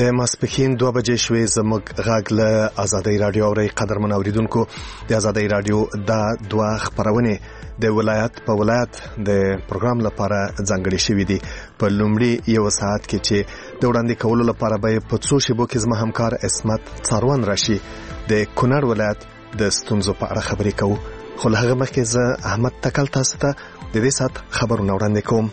د ماسپښین 2 بجې شوې. زموږ غږ له آزادۍ رادیو اوري. قدرمن اوریدونکو، د آزادۍ رادیو دا 2 خبرونه د ولایت په ولایت د پروګرام لپاره ځانګړي شوې دي. په لومړي یو ساعت کې چې د وړاندې کولو لپاره به په څو شیبو کې زما همکار اسمت څاروان راشي د کونړ ولایت د ستونزو په اړه خبرې کوو. خو له هغه مخکې زه احمد تکل تاسو ته د دې ساعت خبرونه وړاندې کوم.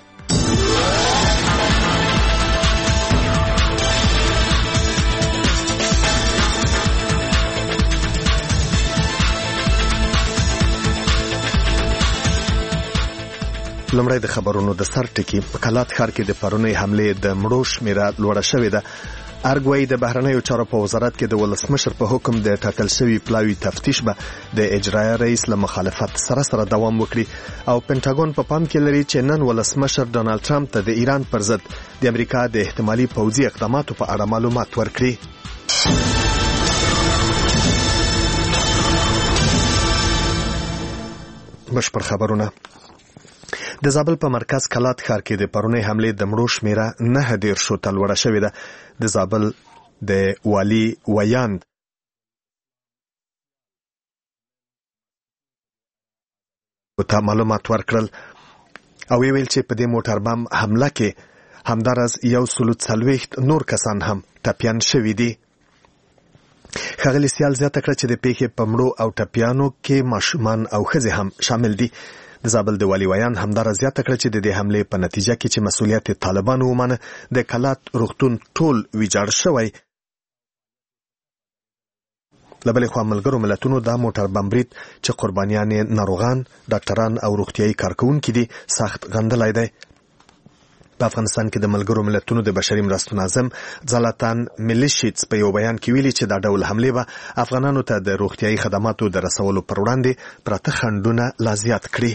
لمړی د خبرونو د سر ټکی. په کلات ښار کې د پرونی حمله د مړو شمیره لوړه شوې ده. ارګوي د بهرنیو چارو په وزارت کې د ولسمشر په حکم د ټاکل شوی پلاوی تفتیش به د اجرایي رئیس له مخالفت سره دوام وکړي او پینټاګون په پام کې لري چې نن ولسمشر ډونالد ټرمپ ته د ایران پر ضد د امریکا د احتمالي پوځي اقداماتو په اړه معلومات ورکړي. بشپړ خبرونه. د زابل په مرکز کلات ښار کې د پرونی حمله د مړو شمیره 9 شو ته لوړه شوې ده. د زابل د والی ویاند ته معلومات ورکړل او ویل چې په دې موټر بم حمله کې همدارز 140 نور کسان هم ټپیان شوي دي. ښاغلي سیال زیاته کړه چې د پیښې په مړو او ټپیانو کې ماشومان او ښځې هم شامل دي. د زابل د والی ویان همدارز زیاته کړه چې د دې حمله په نتیجه کې چې مسؤلیت طالبانو ومنه د کلات روغتون ټول ویجاړ شوی. لبلې خوا ملګرو ملتونو دا موټر بمبرید چې قربانیان ناروغان، ډاکټران او روغتیايي کارکونکي دي سخت غندلای دی. په افغانستان کې د ملګرو ملتونو د بشري مرستو ناظم زلاتان ملیشیتس په یو بیان کې ویلي چې دا ډول حمله به افغانانو ته د روغتیايي خدماتو د رسولو پر وړاندې پراته خنډونه لا زیات کړي.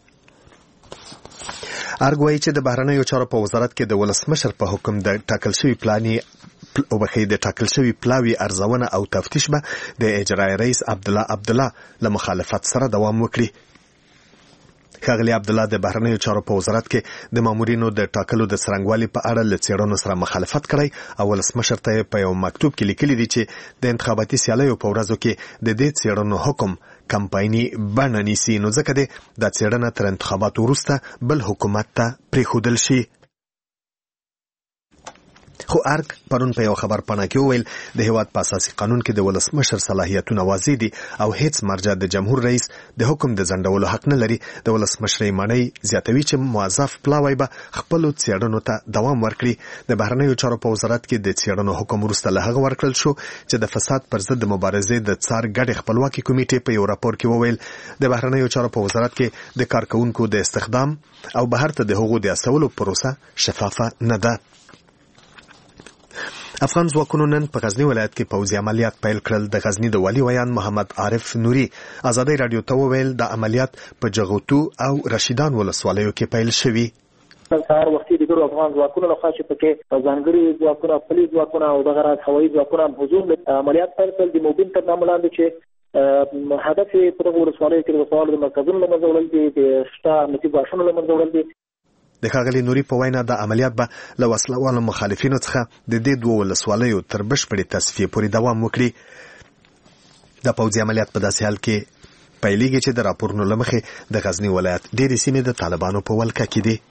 ارګوي چې د بهرنیو چارو په وزارت کې د ولسمشر په حکم د ټاکل شوی پلاوی ارزونه او تفتیش به د اجرایي رئیس عبدالله له مخالفت سره دوام وکړي. ښاغلي عبدالله د بهرنیو چارو په وزارت کې د مامورینو د ټاکلو د څرنګوالي په اړه له څېړنو سره مخالفت کړی او ولسمشر ته په یو مکتوب کې لیکلي دي چې د انتخاباتي سیالیو په ورځو کې د دې څېړنو حکم کمپایني بڼه نیسي، نو ځکه دی دا څېړنه تر انتخاباتو وروسته بل حکومت ته پرېښودل شي. خو ارګ پرون په یو خبر پاڼه کې وویل د هیواد په اساسي قانون کې د ولسمشر صلاحیتونه واضح دي او هیڅ مرجع د جمهور رئیس د حکم د ځنډولو حق نه لري. د ولسمشر معنی زیاتوي چې موظف پلاوی به خپل څېړنو ته دوام ورکړي. د بهرنیو چارو په وزارت کې د څېړنو حکم وروسته له هغه ورکړل شو چې د فساد پر ضد د مبارزې د څار ګډې خپلواکي کمیټې په یو راپور کې وویل د بهرنیو چارو په وزارت کې د کارکونکو د استخدام او بهر ته د حقوقو د استولو پروسه شفافه نه ده. افغان ځواکونو نن په غزنی ولایت کې پوځي عملیات پیل کړل. د غزنی د والی ویان محمد عارف نوري آزادۍ رادیو ته وویل د عملیات په جغوتو او رشیدان ولسوالیو کې پیل شوي. سهار وختي د ګرو افغان ځواکونو لخوا چې پکې ځانګړي ځواکونه، پولیس ځواکونه او دغه راز هوایي ځواکونه حضور عملیات پیل کړل. د موبین تر نامه لاندې چې هدف یې په دغه ولسوالیو کې د وسوالو د مرکزونو له منځه وړل دي، د شته امنیتي ګواښونو له منځه وړل دي. د ښاغلي نوري په وینا د عملیات به له وسلوالو مخالفینو څخه د دې 2 ولسوالیو تر بشپړې تصفیې پورې دوام وکړي. د پوځي عملیات په داسې حال کې پیلېږي چې د راپورونو له مخې د غزنی ولایت ډېرې سیمې د طالبانو په ولکه کې دي.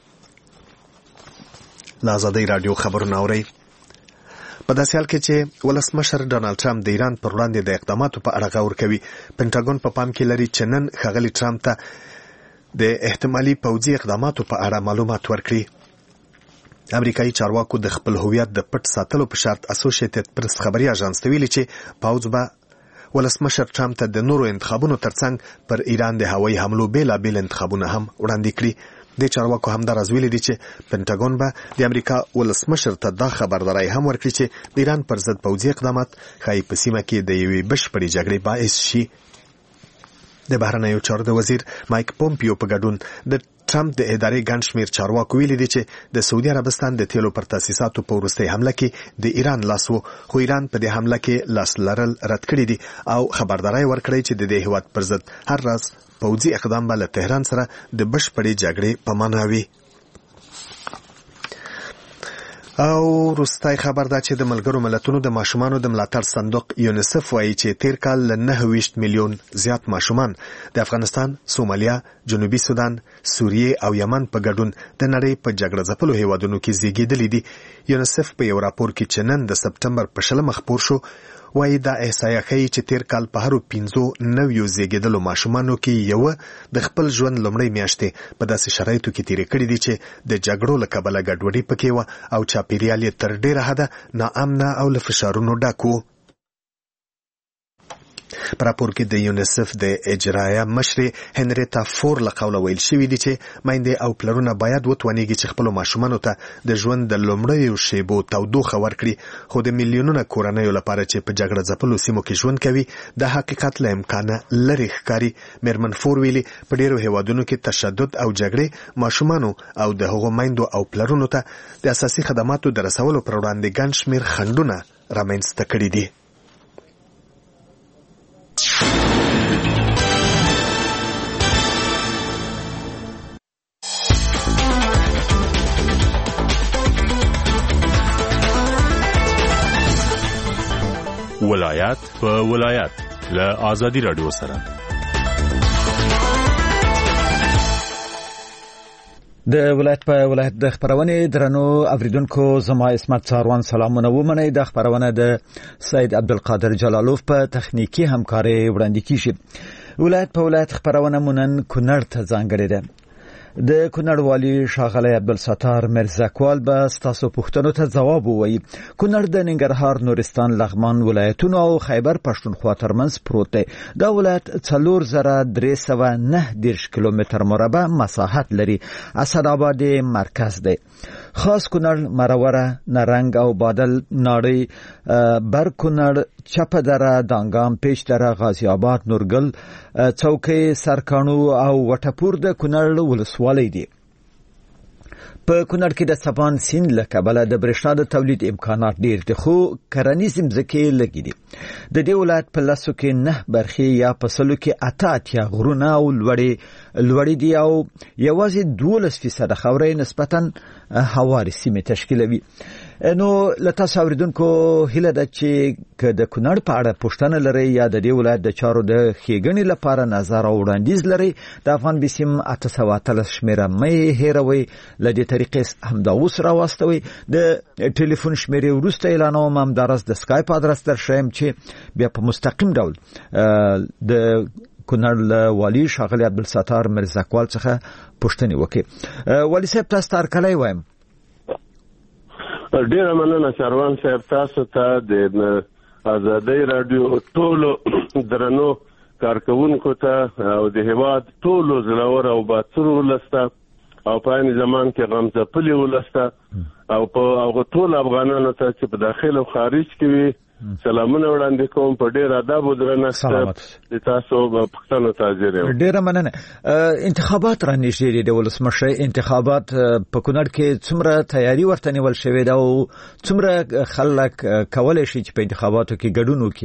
له آزادۍ رادیو خبرونه اورئ. په داسې حال کې چې ولسمشر ډونالد ټرمپ د ایران پر وړاندې د اقداماتو په اړه غور کوي، پینټاګون په پام کې لري چې نن ښاغلي ټرمپ ته د احتمالي پوځي اقداماتو په اړه معلومات ورکړي. امریکایي چارواکو د خپل هویت د پټ ساتلو په شرط اسوسییټډ پریس خبري اژانس ته ویلي چې پوځ به ولسمشر ټرمپ ته د نورو انتخابونو ترڅنګ پر ایران د هوایي حملو بیلابیل انتخابونه هم وړاندې کړي. د چارواکو همدارز ویلي دي چې پینټاګون به د امریکا ولسمشر ته دا خبرداری هم ورکړي چې د ایران پر ضد پوځي اقدامات ښایي په سیمه کې د یوې بشپړې جګړې باعث شي. د بهرنیو چارو د وزیر مایک پومپیو په ګډون د ټرمپ د ادارې ګڼ شمېر چارواکو ویلي دي چې د سعودي عربستان د تیلو پر تاسیساتو په وروستۍ حمله کې د ایران لاس و، خو ایران په دې حمله کې لاس لرل رد کړي دي او خبرداری ورکړی چې د دې هیواد پر ضد هر راز پوځي اقدام به له تهران سره د بشپړې جګړې په معنا وي. او وروستی خبر دا چې د ملګرو ملتونو د ماشومانو د ملاتړ صندوق یونیسف وایي چې تیر کال له 29 میلیون زیات ماشومان د افغانستان، سومالیا، جنوبي سودان، سوریه او یمن په ګډون د نړۍ په جګړه ځپلو هیوادونو کې زیږیدلي دي. یونیسف په یو راپور کې چې نن د سپتمبر په 20 خپور شو وایي دا احصایه ښیي چې تیر کال په هرو 15 نویو زیږیدلو ماشومانو کې یو د خپل ژوند لومړۍ میاشتې په داسې شرایطو کې تیرې کړې دي چې د جګړو له کبله ګډوډي پکې وه او چاپیریال یې تر ډیره حده ناامنه او له فشارونو ډک و. په راپور کې د یونیسف د اجرایه مشرې هنریتا فور له قوله ویل شوي دي چې میندې او پلرونه باید وتوانیږي چې خپلو ماشومانو ته د ژوند د لومړیو شیبو تودوخه ورکړي، خو د میلیونونه کورنیو لپاره چې په جګړه ځپلو سیمو کې ژوند کوي د حقیقت له امکانه لرې ښکاري. میرمن فور ویلي په ډیرو هیوادونو کې تشدد او جګړې ماشومانو او د هغو میندو او پلرونو ته د اساسي خدماتو د رسولو پر وړاندې ګڼ شمېر خنډونه رامنځته کړي دي. ولایت په ولایت له آزادی رادیو سره د ولایت په ولایت د خبرونه درنو اوریدونکو زما اسمت څاروان سلامونه ومنئ. د خبرونه د سید عبدالقادر جلالوف په تخنیکی همکاري وړاندې کیږي. ولایت په ولایت خبرونه مونن کونړ ته ځانګړې ده. د کونړ والی ښاغلی عبدالستار مرزاکوال به ستاسو پوښتنو ته ځواب ووایي. کونړ د ننګرهار، نورستان، لغمان ولایتونو او خیبر پښتونخوا ترمنځ پروت دی. دا ولایت 4309 کیلومتر مربع مساحت لري. اسداباد مرکز دی. خاص کونړ، مروره، نرنګ او بادل ناړۍ، بر کونړ، چپه دره، دانګام، پیش دره، غازی آباد، نورګل، څوکۍ، سرکانو او وټپور د کونړ ولسوالۍ دي. په کونړ کې د سپان سیند له کبله د برېښنا د تولید امکانات ډېر دي، خو کرنیز ځمکې لږې دي. د دې ولایت په لسو کې 9 برخې یا په سلو کې 88 غرونه او لوړې دي او یوازې 12% خاورې نسبتاً هوارې سیمې تشکیلوي. نو لته اوریدونکو هیله ده چې که د کونړ په اړه پوښتنه لرئ یا د دې ولایت د چارو د ښېګڼې لپاره نظر او وړاندیز لرئ، د افغان بسیم 813 شمیره مې هېروئ. له دې طریقې همدا اوس راواستوئ. د ټلیفون شمیرې وروسته اعلانوم، همداراز د سکایپ ادرس درښیم چې بیا په مستقیم ډول د کونړ والی ښاغلی عبدالستار مرزاکوال څخه پوښتنې وکړي. والی صاحب تاسو ته هرکلی وایم. ډیره مننه چاروان صاحب، تاسو ته د آزادۍ رادیو ټولو درنو کارکونکو ته او د هیواد ټولو زړور او باسرو ولسته او په عین زمان کې غمځپلي ولسته او په هغه ټول افغانانو ته چې په داخل او خارج کې وي سلامونه وړاندې کوم. په ډیر ادب او درنښت د تاسو پښتنو ته حاضر یم. ډیره مننه. انتخابات را نږدې دي. د ولسمشر انتخابات په کونړ کې څومره تیاری ورته نیول شوې ده او څومره خلک کولی شي چې په انتخاباتو کې ګډون وکړي؟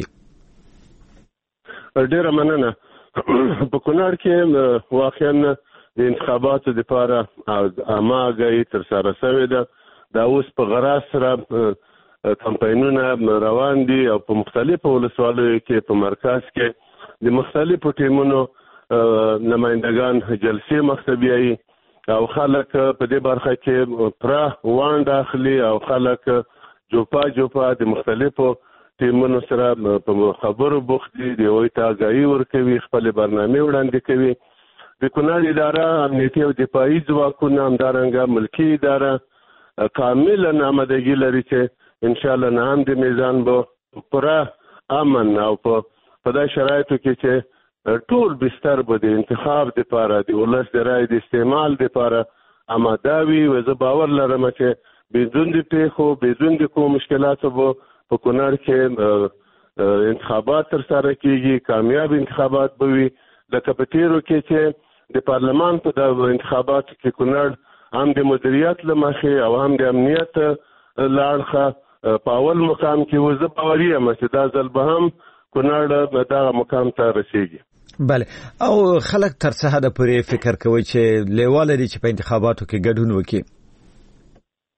ډیره مننه. په کونړ کې واقعا د انتخاباتو لپاره اماګي ترسره شوې ده. دا اوس په غراس سره کمپاینونه روان دي او په مختلفو ولسوالیو کې په مرکز کې د مختلفو ټیمونو نمائندگان جلسې مختبیایي او خلک په دې برخه کې پراخ وانډ اخلي او خلک جوپا د مختلفو ټیمونو سره په خبرو بوخت دي. د وایي ته آګاهي ورکوي، خپل برنامه وړاندې کوي. د کونړ اداره امنیتي او دفاعي ځواکونه همدارنګه ملکي اداره کاملا آمادګي لري چې ان شاء الله نام د میزان به پورا امن او په دای شرایطو کې چې ټول بستر به د انتخاب لپاره د ولس د رای د استعمال لپاره آماده وي. و زه باور لرم چې بدون د پیښو بدون د کوم مشکلاتو به په کونړ کې انتخابات ترسره کیږي، کامیاب انتخابات به وي. لکه په تیرو کې چې د پارلمان په د انتخاباتو کې کونړ هم د مدیریت له مخې او هم د امنیت لاړخه په اول مقام کې وزه باوري یم چې دا ځل به هم کونړ دغه مقام ته رسیږي. بله. او خلک تر څه حده پورې فکر کوي چې لیواله دي چې په انتخاباتو کې ګډون وکړي؟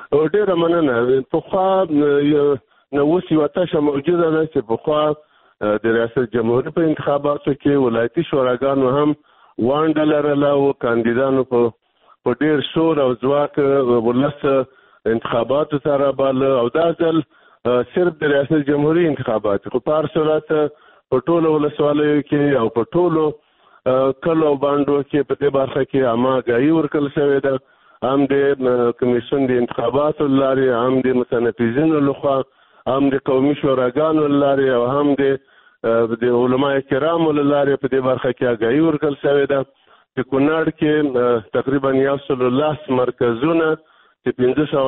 ډېره مننه. پخوا نو اوس یوه تشه موجوده ده چې پخوا د ریاست جمهوري په انتخاباتو کې ولایتي شوراګانو هم ونډه لرله او کاندیدانو په ډېر شور او ځواک ولس انتخاباتو ته راباله او دا ځل صرف د ریاست جمهوري انتخابات خو په هر صورت په ټولو ولسوالیو کې او په ټولو کلو او بانډو کې په دې برخه کې عامه آګاهي ورکړل شوې ده، هم د کمیسیون د انتخاباتو له لارې، هم د متنفذینو لخوا، هم د قومي شوراګانو له لارې او هم د علما کرامو له لارې په دې برخه کې آګاهي ورکړل شوې ده چې کونړ کې تقریبا 110 مرکزونه چې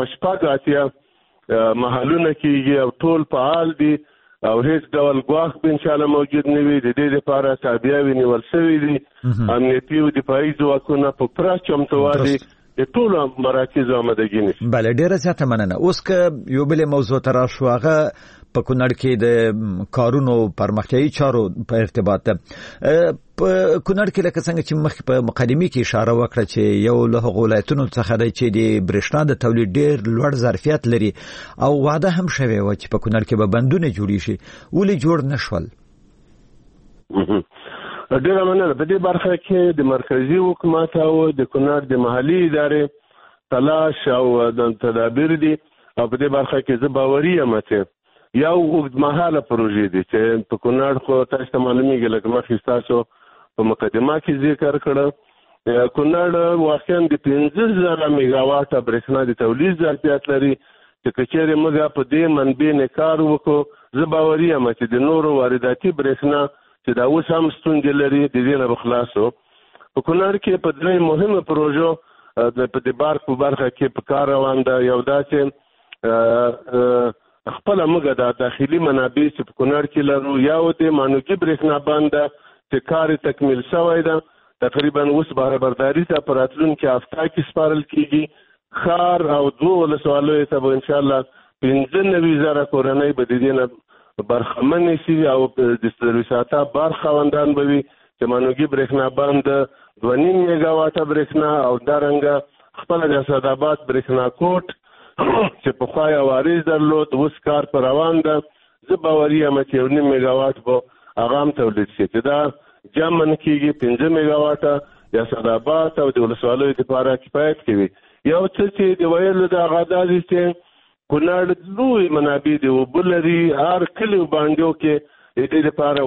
580 محلونه کېږي او ټول فعال دي او هیڅ ډول ګواښ به انشاءالله موجود نه وي. د دې لپاره تابعیاوې نیول شوي دي، امنیتي او دفاعي ځواکونه په پوره چمتووالي د ټولو مراکزو آمادګي نیسي. بله، ډېره زیاته مننه. اوس که یو بلې موضوع ته راشو، هغه په کونړ کې د کارونو پرمختیایي چارو په ارتباط ده. په کونړ کې لکه څنګه چې مخکې په مقدمې کې اشاره وکړه چې یو له هغو ولایتونو څخه دی چې د برېښنا د تولید ډېر لوړ ظرفیت لري او وعده هم شوې وه چې په کونړ کې به بندونه جوړې شي، ولې جوړ نه شول؟ ډېره مننه. په دې برخه کې د مرکزي حکومت او د کونړ د محلي ادارې تلاش او د تدابیر دي او په دې برخه کې زه باوري یم چې یو اوږدمهاله پروژې دي چې په کونړ خو تاسو ته معلومیږي لکه مخکې ستاسو په مقدمه کې ذکر کړه، کونړ واقعا د 15,000 میګاواټه برېښنا د تولید ظرفیت لري چې که چېرې موږ په دې منبع نه کار وکړو، زه باوري یم چې د نورو وارداتي برېښنا چې دا اوس هم ستونزې لري د دې نه به خلاصو. په کونړ کې په درې مهمه پروژو په د بارک په برخه کې په کار روان ده. یو دا چې خپله موږ د داخلي منابع چې په کونړ کې لرو، یو د مانوګي برېښنا بانده چې کار تکمیل شوی ده، تقریبا اوس بهرهبرداري ته په راتلونکي هفته کې سپارل کېږي. ښار او 2 ولسوالیو ته به انشاءالله 95,000 کورنۍ به د دې نه برخمنې شي او د سروساته برخوندان به وي چې مانوګي برېښنا بند 2.5 میګاواټه برېښنا او دارنګه خپله د اسداباد برېښنا کوټ چې پخوا یې وارث درلود اوس کار په روان ده. زه باوري یم چې 1.5 میګاواټ به هغه هم تولید شي چې دا جمع نه کېږي 5 میګاواټه د اسداباد او د ولسوالیو لپاره کفایت کوي. یو څه چې د ویلو د هغه دا دي چې کونړ لوی منابع دي، اوبه لري، هر کلي او بانډو کې د دې لپاره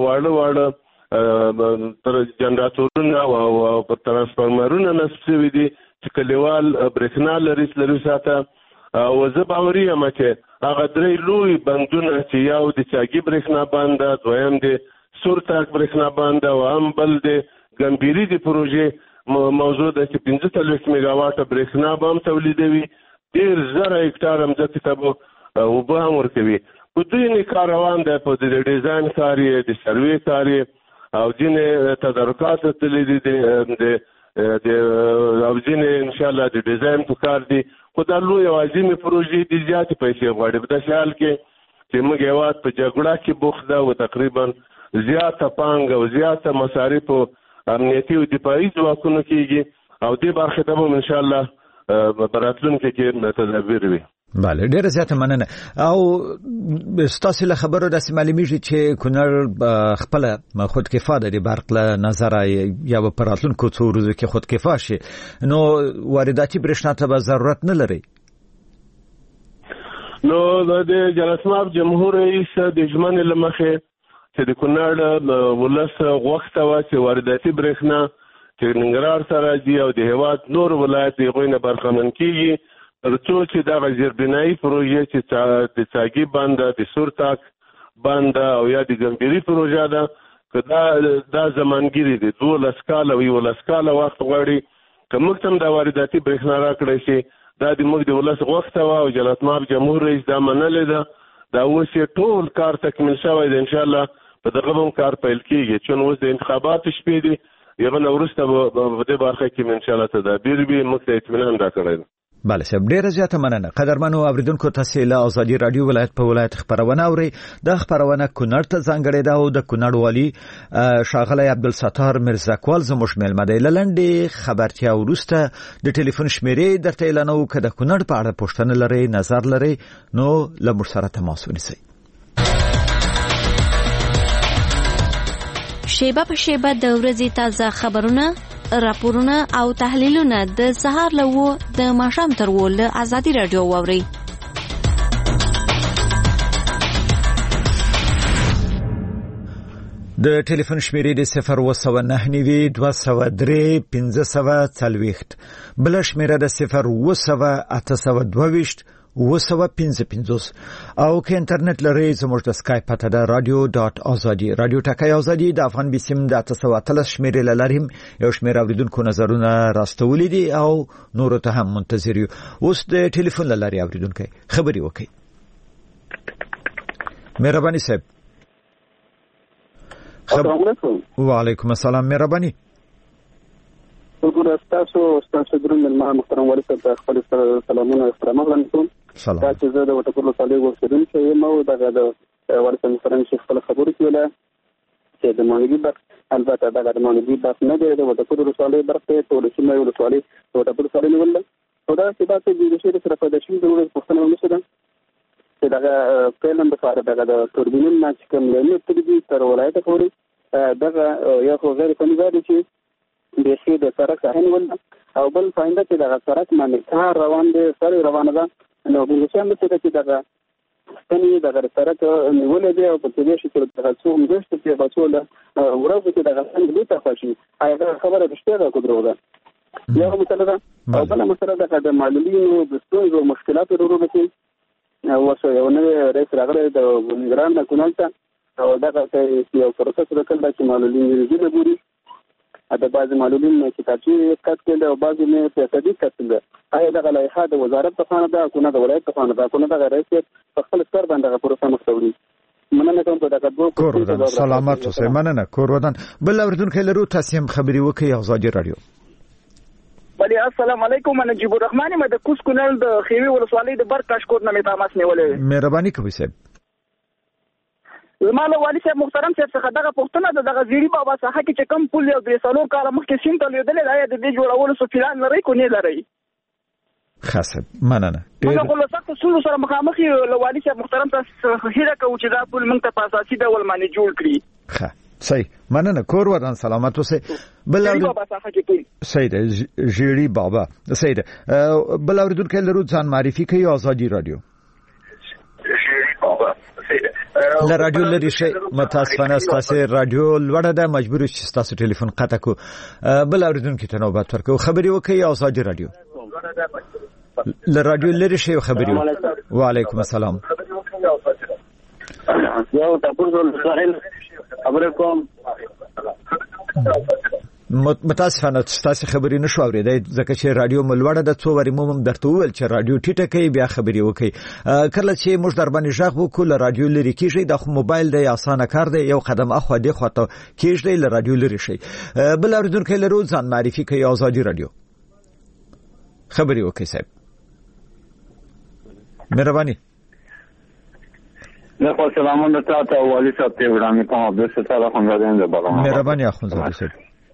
واړه جنراتورونه او ترانسفارمرونه نصب شوي دي چې کلیوال برېښنا لري ساته. او زه باوري یم چې هغه 3 لوی بندونه چې یو د چاګي برېښنا بند، دویم د سورتاک برېښنا بند او هم بل د ګمبيري د پروژې موضوع ده چې 45 میګاواټه برېښنا به هم تولیدوي، 10,000 هکټار ځمکې ته به اوبه هم ورکوي. په دوی نه کار روان دی، په د ډیزاین کار یې، د سروې کار یې او ځینې تدارکات تللي دي او ځینې انشاءالله د ډیزاین په کار دي. خو دا لوی او عظیمې پروژې دي، زیاتې پیسې غواړي. په داسې حال کې چې موږ هېواد په جګړه کې بوخت ده او تقریبا زیاته پانګه او زیاته مصارف امنیتي او دفاعي ځواکونو کېږي او دې برخې ته به انشاءالله په راتلونکي کې تدابیر وي. بله، ډېره زیاته مننه. او ستاسو له خبرو داسې معلومیږي چې کونړ خپله خودکفا ده د برق له نظره، یا به په راتلونکو څو ورځو کې خودکفا شي، نو وارداتي برېښنا ته به ضرورت نه لري. نو د جلسماب جمهور رئیس د ژمنې له مخې چې د کونړ ولس غوښته وه چې وارداتي برېښنا چې ننګرهار ته راځي او د هېواد نور ولایت د هغوی نه برخمن کېږي، تر څو چې دغه زیربنایي پروژې چې د چاګي بنده، د سورتاک بنده او یا د ګمبيري پروژه ده، که دا زمانګیري دي 12 کاله او 11 کاله وخت غواړي. که موږ ته هم د وارداتي برېښنا راکړی شي، دا د موږ د ولس غوښته وه او جلسماب جمهور رئیس دا منلې ده. دا اوس یې ټول کار تکمیل شوی دی، انشاءالله په دغه هم کار پیل کېږي. چون اوس د انتخاباتو شپې دي، هغه نه وروسته په دې برخه کې انشاءالله تدابیر وي. موږ ته اطمینان راکړی دی. بله صاحب ډیره زیاته مننه. قدرمنو اوریدونکو تاسو له ازادي رادیو ولایت په ولایت خبرونه اوري. د خبرونه کونړ ته ځانګړې ده او د کونړ والی شاغلی عبدالستار مرزاکوال زموږ مېلمه دی. لنډې خبرتیا وروسته د ټلیفون شمیرې درته اعلانوو که د کونړ په اړه پوښتنه لرئ نظر لرئ نو له موږ سره تماس ونیسئ. شیبه په شیبه د ورځې تازه خبرونه راپورونه او تحلیلونه د سهار له 9 د ماښام تر 10 له ازادي رادیو واورئ. د ټلیفون شمیرې د 029 203 1540 بل شمیره د 0 822 او که انټرنیټ لرئ زموږ د سکایپ پته ده radio.azadi رادیو ټکی ازادي د افغان بسم د 813 شمیرې لریم. یو شمیر اوریدونکو نظرونه راستولې دي او نور ته هم منتظر یو. اوس د ټلیفون لاري اوریدونکو خبري وکړي. مهرباني صاحب. وعلیکم السلام. مهرباني. تاسو درنو محترم والي صاحب خپل سلامونه احترام وړاندې. سلام. تاسو زه د وټکور صالح ورسېدونکو یم او دغه د والي صاحب سره چې خپل خبرې کوله چې د مانګي بر البته دغه د مانګي بس نه دی د وټکور صالح برخه ټول چې مې ولسوالي وټکور صالح نیول او دا چې تاسو د شي سره په دښمن د ورځ پښتنه ونشو چې دغه پلان د فار دغه د توربینون نه چې کوم نه تدبیر تر ولایت پورې دغه یو خو غیر فني دی چې د شي د سرک هین ول او بل فائدہ چې دغه سرک باندې کار روان دي سره روانه ده نو د شام چې دغه ستنی دغه سرک نیول دی او په دې شي چې دغه څو مجلس ته بچول ورغه چې دغه څنګه دې تاسو هغه خبره رښتیا کوي ده یو مسله ده او بل مسله ده د معلولینو د ستونزو او مشکلاتو ورو کې وسو یو نوې رئیس راغلی د ګران کونړ ته او دغه یو پروسس وکړل چې معلولین یې ګوري د بعض معلولین چې کاټي کټ کړي او بعض نه پیسې کټل. آیا دغه لایحه د وزارت په خانه ده کو نه د ولایت په خانه ده کو نه د رئیس په خپل سر باندې پروسه مخوري مننه کوم په دغه دوه کور ودان سلامات اوسئ. مننه کور ودان. بل اوریدونکو لرو تاسو هم خبري وکړئ ازادي رادیو. بلی السلام علیکم. نجیب الرحمن مې د کوس کونړ د خیوي ولسوالۍ د برکاشکوټ نه مې تماس نیولې. مهرباني کوئ صاحب. زماله والي صاحب محترم صاحب څخه دغه پوښتنه ده دغه زیری بابا څخه چې کم پول یو 300 کال مخکې سیم ته لیدل دا د دې جوړولو څه پلان لري کو نه لري. خاصه مننه. موږ خو سخت اصول سره مخامخ یو والي صاحب محترم تاسو هیله کوو چې دا پول موږ ته په اساسي ډول باندې جوړ کړي. ښه صحیح مننه کور ودان سلامات اوسئ. بل بابا څخه کې پول صحیح ده جیری بابا صحیح ده. بل اوریدونکو لرو ځان معرفي کوي ازادي رادیو. له رادیو لري شي متاسفانه تاسو رادیو لوړه ده مجبور شئ تاسو ټلیفون قطع کو. بل اوریدونکو ته نوبت ورکو خبري وکي ازادي رادیو. له رادیو لري شي خبري. وعلیکم السلام. یو تاسو سره خبرې کوم. متاسفانه تاسو خبرې نشو اوریدای ځکه چې رادیو ملوړه د څو وری موږ درته وویل چې رادیو ټیټه کوي بیا خبرې وکي. کله چې موږ در باندې ژغ وکړو له رادیو لري کیږي د موبایل د اسانه کار دی یو قدم اخو دی خو ته کیږي له رادیو لري شي. بل اوریدونکو له روز ځان معرفي کوي ازادي رادیو. خبرې وکي صاحب. مهرباني. نه خو سلامونه تاسو والي صاحب ته وړاندې کوم د ستاره خوندین ده بابا. مهرباني اخوندزاده صاحب.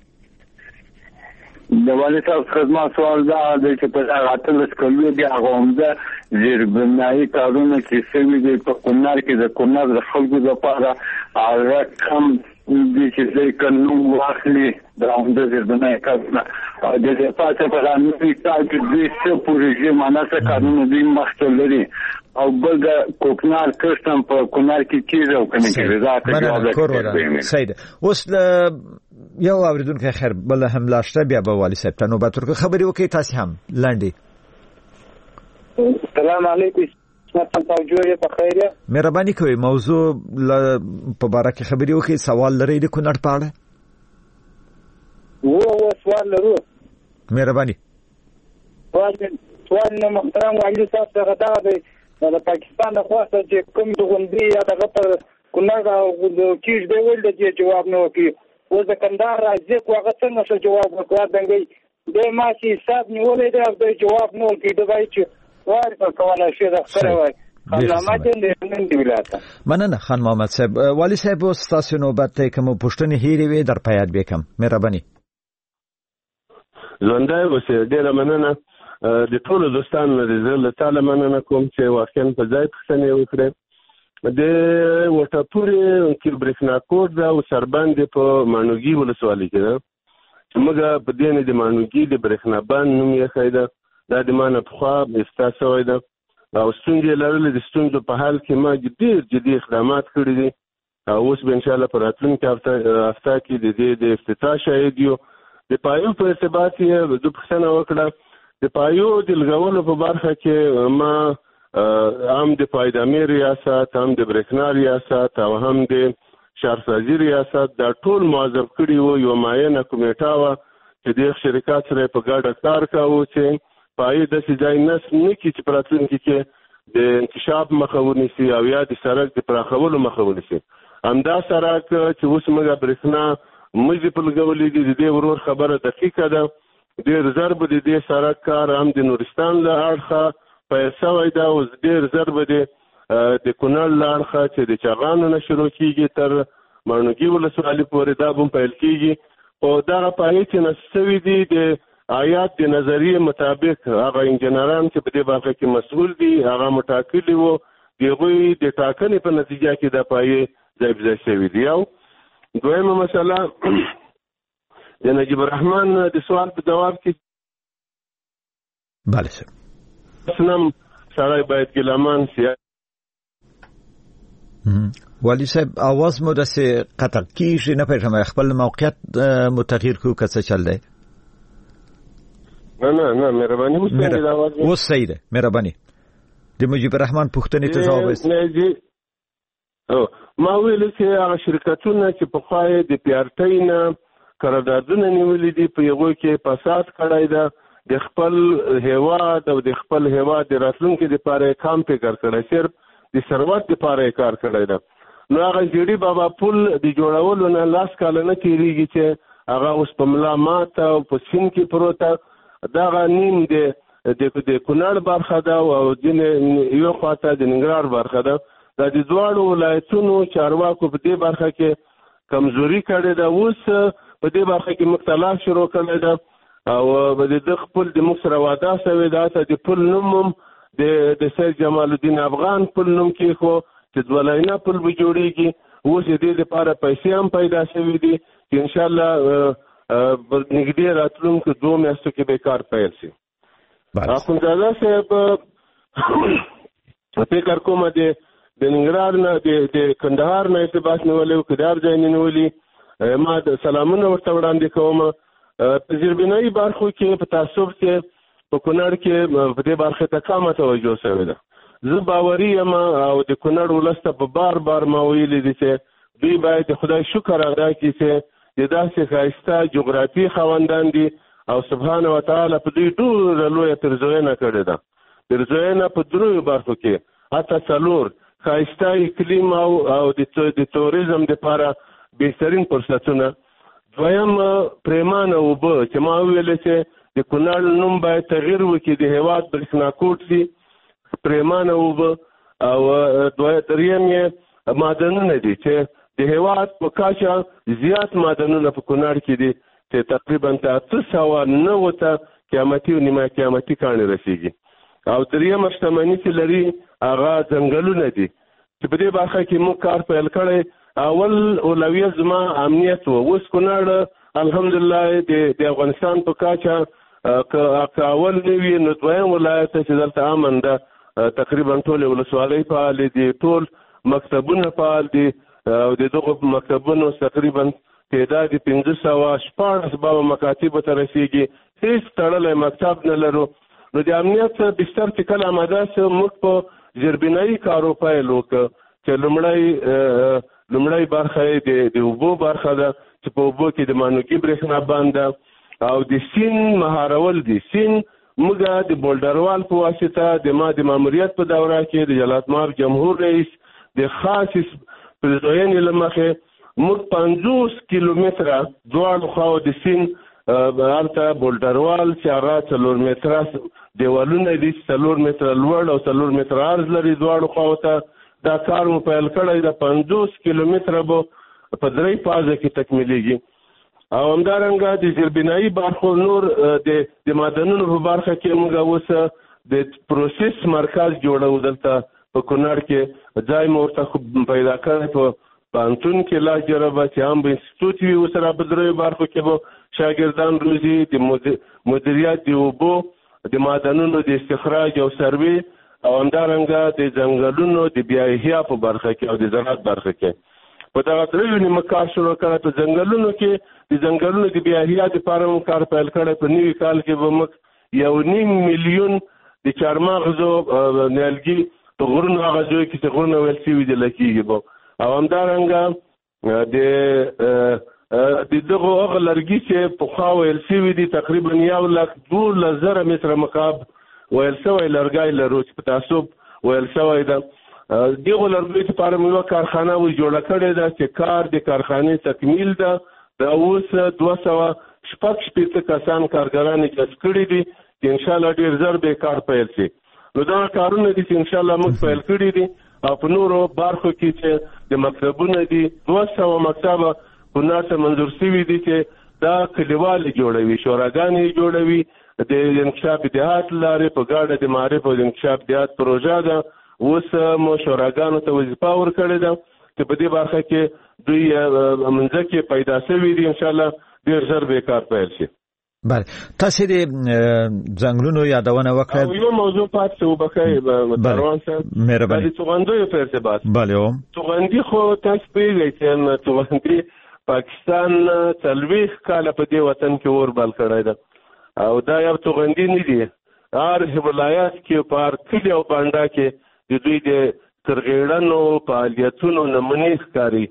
د والي صاحب خدمت سوال دا دی چې په هغه تل سکولو دی هغه هم د زیربنایي کارونه چې سوي دي په کونړ کې د کونړ د خلکو لپاره هغه کم دي چې د قانون واخلي د هم د زیربنایي کارونه او د پاتې په اړه چې د څه پروژې ماناسه قانون دی مخته لري او بل د کوکنار کښتم په کونړ کې کیږي او کنه کیږي دا ته صحیح ده. اوس یو اوریدونکو خیر بل هم لاشته بیا به والي صاحب ته نوبت ورکړو خبري وکي تاسو هم لاندې. السلام علیکم. توجه په خیر. مهرباني کوئ موضوع په باره کې خبري وکي سوال لرئ د کونړ په اړه. و سوال لرو. مهرباني. سوال محترم والي صاحب څنګه دا دی د پاکستان د خواته چې کوم دغوندي یا دغه پر کونړ او کیږي دی ول د جواب نه وکي او د کندهار راځي خو هغه څنګه جواب ورکړه دنګي د ما چې حساب نیولې دی او د جواب نه ورکړي د وایي چې واري په کولای شي د خپل وایي مننه خان محمد صاحب. والی صاحب ستاسو نوبت ته کوم پوښتنې هېرې وي در په یاد وکم مهرباني. ژوندی اوسئ. ډېره مننه د ټولو دوستانو نه زه له تعالی مننه کوم چې واقعا په ځای پوښتنې وکړې. د وټپورې کې برېښناکوټ ده او سربند په ماڼوګي ولسوالۍ کې ده چې موږ په دې نه د ماڼوګي د برېښنا بند نوم یې ایښی ده. دا د ما نه پخوا ایستا شوی ده او ستونزې لرلې. د ستونزو په حال کې ما ډېر جدي اقدامات کړي دي او اوس به انشاءالله په راتلونکي هفته کې د دې د افتتاح شاهد یو. د پایو په ارتباط یې د پوښتنه وکړه. د پایو د لګولو په برخه کې ما هم د پایدامي ریاست، هم د برېښنا ریاست او هم د شهرسازي ریاست دا ټول معذب کړي وو. یو معینه کمیټه وه چې د شرکات سره په ګډه کار کوو چې پایې داسې ځای نه کړي چې په راتلونکي کې د انکشاف مخه ونیسي او یا د سړک د پراخولو مخه ونیسي. همدا سړک چې اوس موږ برېښنا مزي په لګولې دي د دې ورور خبره دقیقه ده. ډېر زر به د دې سړک کار هم د نورستان له اړخه پیل شوی ده. اوس ډېر زر به د کونړ له اړخه چې د چغانو نه شروع کېږي تر ماڼوګي ولسوالۍ پورې دا به هم پیل کېږي. او دغه پایې چې نصب شوي دي د آیات د نظریې مطابق هغه انجنیران چې په دې برخه کې مسؤل دي هغه مټاکلي وو. د هغوی د ټاکنې په نتیجه کې دا پایې ځای په ځای شوي دي. او دویمه مسله د نجیب الرحمن د سوال په جواب کې بله صاحب اسنم سړی باید ګیلمان شي. والی صاحب आवाज مو داسې قطع کیږي نه پېژنم خپل موقعیت مو تغییر کو که څه چل دی؟ نه مهرباني اوس صحیح ده. مهرباني د مجيب الرحمن پوښتنې ته ځواب وست. ما ویل چې هغه شرکتونه چې په خوای د پیارټۍ نه قراردادونه نیولې دي په یوه کې فساد کړی ده. د خپل هیواد او د خپل هیواد د راتلونکي لپاره کام فکر کړی، صرف د ثروت لپاره کار کړی ده. نو هغه جیړي بابا پل د جوړولو نه لاس کاله نه تیریږي چې هغه اوس په ملا مات او په سین کې پروته. دغه نیم د کونړ برخه ده او یو خواته د ننګرهار برخه ده. دا د دواړو ولایتونو چارواکو په دې برخه کې کمزوري کړې ده. اوس په دې برخه کې مختلف شروع کړی ده او د خپل د موږ سره واده شوی ده د پل نوم د سید جمال الدین افغان پل نوم کې خو چې دولاینه پل به جوړیږي. اوس دې لپاره پیسې هم پیدا شوي دي چې انشاءالله نږدې راتلونکو 2 میاشتو کې به کار پیل شي. اخوندزاده صاحب فکر کوم د ننګرهار نه د کندهار نه ارتباط نیولی او کدار ځای نه نیولي. ما د سلامونه ورته وړاندې کوم. په زیربنایي برخو کې په تعصب کې په کونړ کې په دې برخې ته کمه توجه شوې ده. زه باوري یم او د کونړ ولس ته په بار ما ویلي دي چې دوی باید د خدای شکر ادا کړي چې د داسې ښایسته جغرافي خاوندان دي او سبحانه وتعالی په دوی ډېره لویه پیرزوینه کړې ده. پیرزوینه په 3 برخو کې حتی 4 ښایسته اقلیم او د توریزم دپاره بهترین فرصتونه. دویم پریمانه اوبه چې ما ویلې چې د کونړ نوم باید تغییر وکړي د هېواد برېښناکوټ شي پریمانه اوبه. او دریم یې معدنونه دي چې د هېواد په کاچه زیات معدنونه په کونړ کې دي چې تقریبا 809 ته قیامتي او نیمه قیامتي کاڼي رسیږي. او دریمه شتمني چې لري هغه ځنګلونه دي چې په دې برخه کې موږ کار پیل کړی. اول اولویت زما امنیت و. اوس کونړ الحمدلله د افغانستان په کاچه که اول نه وي نو دویم ولایت چې دلته امن ده. تقریبا ټول ولسوالۍ فعال دي، ټول مکتبونه فعال دي او د دغو مکتبونو تقریبا تعداد 514 مکاتبو ته رسیږي. هیڅ تړلی مکتب نه لرو. نو د امنیت بستر چې کله آماده شو موږ په زیربنایي کارو پیل وکړ چې لومړی برخه د اوبو برخه ده چې په اوبو کې د ماڼوګي برېښنا بند ده او د سین مهارول دي. سین موږ د بولډروال په واسطه د ماموریت په دوره کې د جلالتمآب جمهور رئیس د خاص پرزوینې له مخې موږ 50 کیلومتره دواړو خواو د سین هلته بولډروال چې هغه 4 متره دیوالونه دي 4 متره لوړ او 4 متره عرض لري دواړو خواو ته. دا کار مو پیل کړی د 50 کیلومتره به په 3 فازه کې تکمیلیږي. او همدارنګه د زیربنایي برخو نور د معدنونو په برخه کې موږ اوس د پروسس مرکز جوړو. دلته په کونړ کې ځای مو ورته پیدا کړی په پانتون کې لا جربه چې هم به انستیتوت وي ورسره په 3 برخو کې به شاګردان روزي د مدیریت د اوبو د معدنونو د استخراج او سروي او همدارنګه د ځنګلونو د بیا احیا په برخه کې او د زراعت برخه کې. په دغه 3 نیمه کار شروع کړی. په ځنګلونو کې د ځنګلونو د بیا احیا لپاره هم کار پیل کړی. په نوي کال کې به موږ 1.5 میلیون د چارمغزو نیالګي په غرونو هغه ځای کې چې غرونه ویل شوي دي لکېږي به. او همدارنګه د دغه هغه لرګي چې پخوا ویل شوي دي تقریبا 1,12,000 متره مکعب ویل شوی لرګی لرو چې په تعصب ویل شوی ده. دغه لرګیو لپاره موږ یوه کارخانه جوړه کړې ده چې کار د کارخانې تکمیل ده. دا اوس 260 کسان کارګران جذب کړي دي چې انشاءالله ډېر ژر به کار پیل شي. نو دا کارونه دي چې انشاءالله موږ پیل کړي دي. او په نورو برخو کې چې د مکتبونه دي 200 مکتبه کونړ ته منظور شوي دي چې دا کلیوالې جوړوي، شوراګانې جوړوي. د انکشاف دیهات لارې په ګاډه د معارف او د انکشاف دیهات پروژه ده. اوس مو شوراګانو ته وظیفه ورکړې ده چې په دې برخه کې دوی منځکې پیدا شوي دي. انشاءالله ډېر ژر به کار پیل شي. بله، تاسو د ځنګلونو یادونه وکړه. او یو موضوع پاتې وبخښئ دروان صاحب، مهرباني. د توغندیو په ارتباط. بله. توغندي خو تاسو پوهېږئ چې توغندي پاکستان 40 کاله په دې وطن کې اور بل کړی ده. او دا یو توغندي نه دي. هر ولایت کې په هر کلي او بانډا کې د دوی د ترغېړنو فعالیتونو نمونې ښکاري.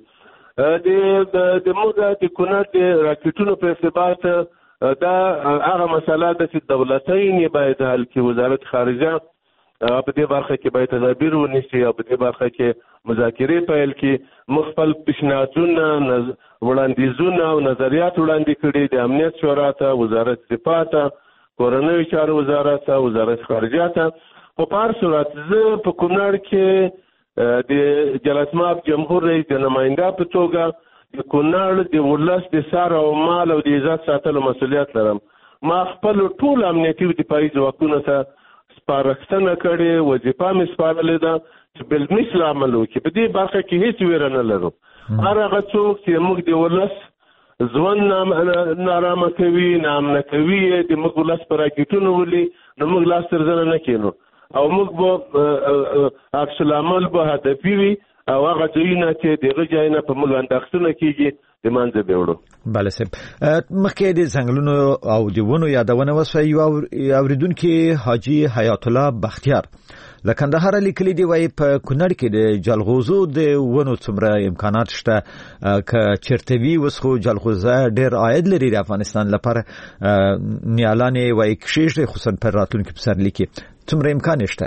د موږ د کونړ د راکټونو په ارتباط دا هغه مسله ده چې دولتین باید حل کړي. وزارت خارجه په دې برخه کې باید تدابیر ونیسي او په دې برخه کې مذاکرې پیل کړي. موږ خپل پیشنهادونه، وړاندیزونه او نظریات وړاندې کړي د امنیت شورا ته، وزارت دفاع ته، کورنیو چارو وزارت ته، وزارت خارجه ته. خو په هر صورت زه په کونړ کې د جلسماب جمهور رئیس د نماینده په توګه د کونړ د ولس د سر او مال او د عزت ساتلو مسؤلیت لرم. ما خپل ټول امنیتي او دفاعي ځواکونو ته سپارښتنه کړې، وظیفه مې سپارلې ده چې بالمثل عمل وکړي. په دې برخه کې هېڅ ویره نه لرو. هر هغه څوک چې موږ د ولس ژوند نارامه کوي، ناامنه کوي، د موږ ولس په راکټونو ولي، نو موږ لاس تر زنه نه کېنو او موږ به عکس العمل به هدفي وي او هغه ځایونه چې دغه ځایونه په موږ انداختونه کېږي د منځه به وړو. بله صاحب، مخکې د ځنګلونو او د ونو یادونه وسوه. یو اورېدونکي حاجي حیات الله بختیار له کندهار لیکلي دي، وایي په کونړ کې د جلغوزو د ونو څومره امکانات شته. که چېرته وي اوس خو جلغوزه ډېر عاید لري د افغانستان لپاره. نیالانې وایي کښېږدي خصوصا په راتلونکي پسرلي کې څومره امکان شته.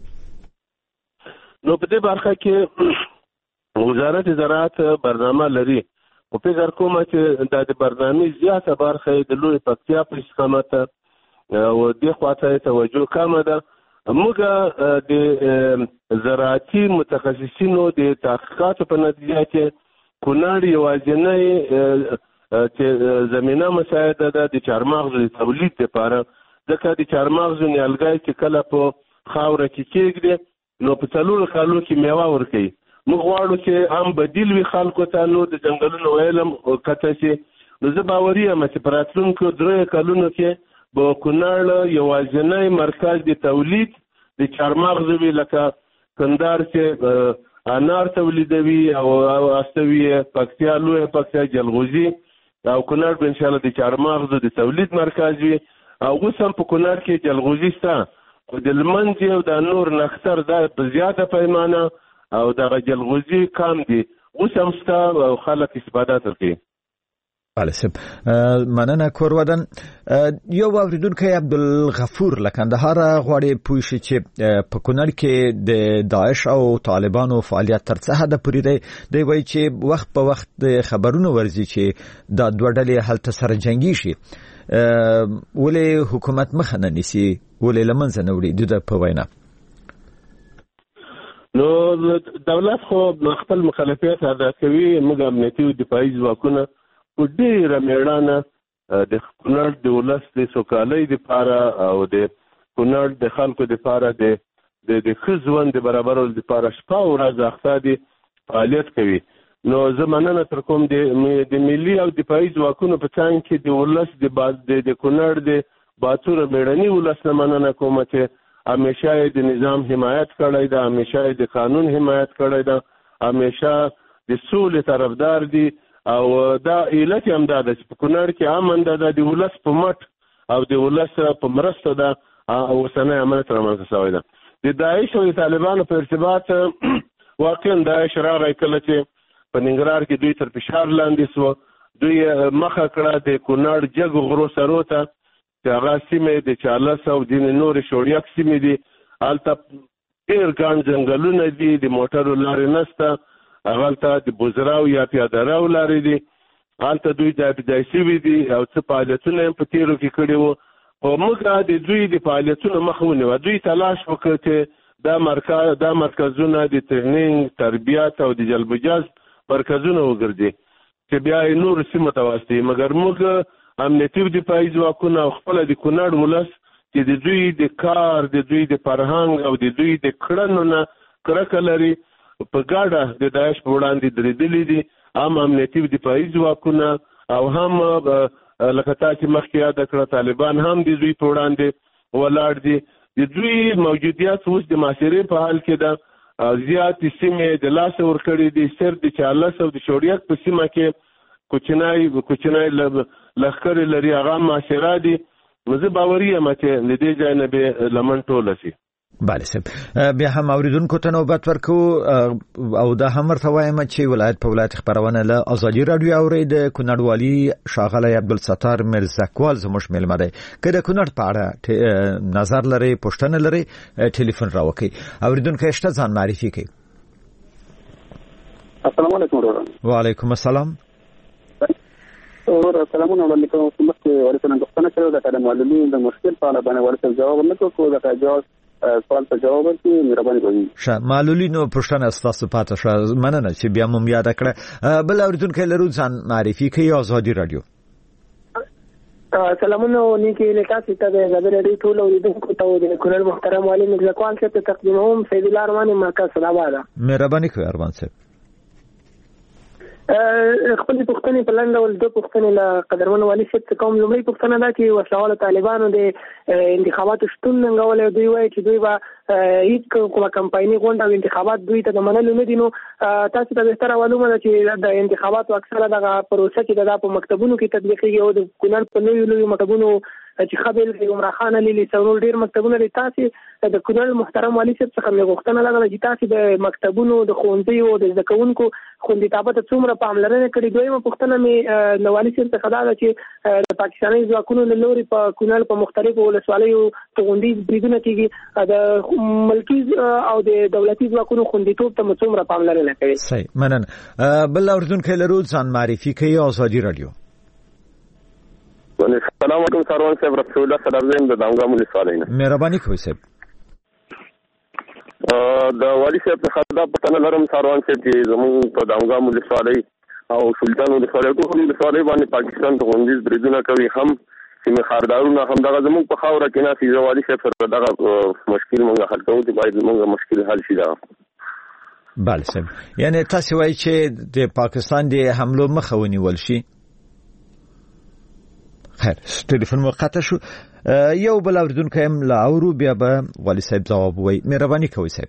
نو په دې برخه کې وزارت زراعت برنامه لري. او فکر کوم چې د برنامې زیاته برخه د لوی پکتیا په استقامت او د خواته توجه کمه ده. موږ د زراعتي متخصصینو د تحقیقاتو په نتیجه کې کونړ یوازینی چې زمینه مساعده ده د چارمغزو د تولید لپاره. ځکه د چارمغزو نیالګی چې کله په خاوره کې کېږدي نو په 4 کالو کې میوه ورکوي. موږ غواړو چې هم بدیل وي خلکو ته، نو د ځنګلونو علم کته شي. نو زه باوري یم چې په راتلونکو 3 کلونو کې به کونړ یوازینی مرکز د تولید د چارمغزو وي، لکه کندهار چې انار تولیدوي او استوي پکتیا، لوی پکتیا، جلغوزي او کونړ به انشاءالله د چارمغزو د تولید مرکز وي. او اوس هم په کونړ کې جلغوزي شته، خو د لمنځ او د نور نښتر دا په زیاته پیمانه او دغه جلغوزي کم دي. اوس هم شته او خلک استفاده ترې کوي. بله صاحب مننه کور ودان یو اوریدونکو عبدالغفور لکندهار غواړي پوه شي چې په کونړ کې د داعش او طالبانو فعالیت تر څه حد پورې دی وایي چې وخت په وخت خبرونه ورځي چې دا دوه ډلې هلته سره جنگي شي ولې حکومت مخه نه نیسي ولې لمنځه نه وړي د په وینا نو دولت خو خپل مکلفیت ادا کوي موږ امنیتي او دفاعي ځواکونه په ډېره میړانه د کونړ د ولس د سوکالۍ دپاره او د کونړ د خلکو دپاره د ښه ژوند د برابرولو دپاره شپه او ورځ اخته دي فعالیت کوي. نو زه مننه تر کوم د ملي او دفاعي ځواکونو په څنګ کې د ولس د کونړ د باتوره میړني ولس نه مننه کوم چې همیشه د نظام حمایت کړی ده، همیشه د قانون حمایت کړی ده، همیشه د سولې طرفدار دي او دا علت هم دا ده چې په کونړ کې امن ده د ولس په مټ او د ولس په مرسته ده اوسنی امنیت رامنځته شوی ده. د داعش او د طالبانو په ارتباط واقعا داعش راغی کله چې په ننګرهار کې دوی تر فشار لاندې سوه، دوی مخه کړه د کونړ جګ غرو سرو ته چې هغه سیمې د چالس او ځینې نورې شوړیک سیمې دي، هلته ډېر ګڼ ځنګلونه دي، د موټرو لارې نشته، هغه د بزراو یا پیاده راو لارې دي، هلته دوی ځای شوي دي او څه فعالیتونه هم په تېرو کې کړي وو. خو موږ د دوی د فعالیتونو مخه ونیوه، دوی تلاش وکړ چې دا مرکزونه د ټریننګ تربیات او د جلب و جذب مرکزونه وګرځي چې بیا یې نورو سیمو ته واستوي. مګر موږ امنیتي دفاعي ځواکونه او خپله د کونړ ولس چې د دوی د کار، د دوی د فرهنګ او د دوی د کړنو نه کرکه لري په ګاډه د داعش په وړاندې درېدلي دي. هم امنیتي دفاعي ځواکونه او هم لکه تا چې مخکې یاده کړه طالبان هم د دوی په وړاندې ولاړ دي. د دوی موجودیت اوس د محاصرې په حال کې ده، زیاتې سیمې د لاسه ورکړې دي، صرف د چالس او د شوړیک په سیمه کې کوچنی لښکرې لري، هغه محاصره دي. زه باوري یم چې د دې ځای نه به لمن ټوله شي. بله صاحب بیا هم اوریدونکو ته نوبت ورکو او دا هم ورته وایم چې ولایت په ولایت خبرونه له ازادي رادیو اوري د کونړ والي ښاغلی عبدالستار میرزکوال زموږ میلمه دی. که د کونړ په اړه نظر لري، پوښتنه لري، ټلیفون راوکړئ. اوریدونکی شته ځان معرفي کړئ. السلام علیکم ورحمة. وعلیکم السلام. سلامونه وړاندې کوم چې مخکې ورته غوښتنه کړې ده د معلومي د مشکل په اړه باندې ورته جواب نه کوو دا جواب سوال ته جواب ورکړي مهرباني کوي. ښه معلولي نو پوښتنه ستاسو پاتې شوه، مننه چې بیا مو یاد کړه. بل اوریدونکی لرو ځان معرفي کوي. ازادي رادیو. سلامونه نیکی لکاسي ته د ازادي رادیو ټول اوریدونکو ته د کونړ محترم والي میرزکوال صاحب ته تقدیموم. سید الله ارمان مرکز سلامات. مهرباني کوي ارمان صاحب. خپل پښتنې په لاندې ول دوه پښتنې له قدرمن والي صاحب څخه کوم لومړی پښتنه ده چې وسله طالبانو د انتخاباتو شتون ننګولې، دوی وایي چې دوی به هیڅ کومه کمپایني غونډه او انتخابات دوی ته د منلو نه دي. نو تاسو ته بهتره معلومه ده چې د انتخاباتو اکثره دغه پروسه چې د په مکتبونو کې تطبیقېږي او د کونړ په لویو مکتبونو چې خبل کې عمر خان علي لسانول ډیر مکتبونه لري. تاسو د کونړ محترم والي صاحب څخه مې غوښتنه لرله چې تاسو د مکتبونو د ښوونځیو د زده کوونکو خوندیتابه ته څومره پاملرنه کړې. دویمه پوښتنه مې د والي صاحب څخه دا ده چې د پاکستاني ځواکونو له لوري په کونړ په مختلفو ولسوالیو توغندي بریدونه کېږي، د ملکي او د دولتي ځواکونو خوندیتوب ته څومره پاملرنه کوي. صحیح، مننه. بل اوریدونکی لرو ځان معرفي کوي. ازادي رادیو. السلام علیکم سروان صاحب، رسول الله صلی الله علیه وسلم د دامګام ولسوالۍ نه. مهرباني کوئ صاحب. د والي صاحب څخه دا پوښتنه لرم سروان صاحب چې زموږ په دامګام ولسوالۍ او سلطان ولسوالۍ ټول ولسوالۍ باندې پاکستان ته غونډیز بریدونه کوي، هم چې خاردارونه هم دغه زموږ په خاوره کې نه سي. والي صاحب سره دغه مشکل موږ حل کوو چې باید موږ مشکل حل شي. دا بله صاحب، یعنی تاسو وایي چې د پاکستان د حملو مخه ونیول شي. خیر، ټلیفون مو قطع شو. یو بل اوریدونکی هم لا اورو، بیا به والي صاحب ځواب وایي. مهرباني کوئ صاحب.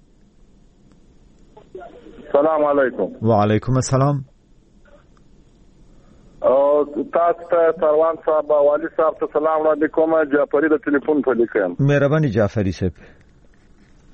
السلام علیکم. وعلیکم السلام. تاسو ته سروان صاحب والي صاحب ته سلام وړاندې کوم. جعفري د ټلیفون په لیکم. مهرباني جعفري صاحب.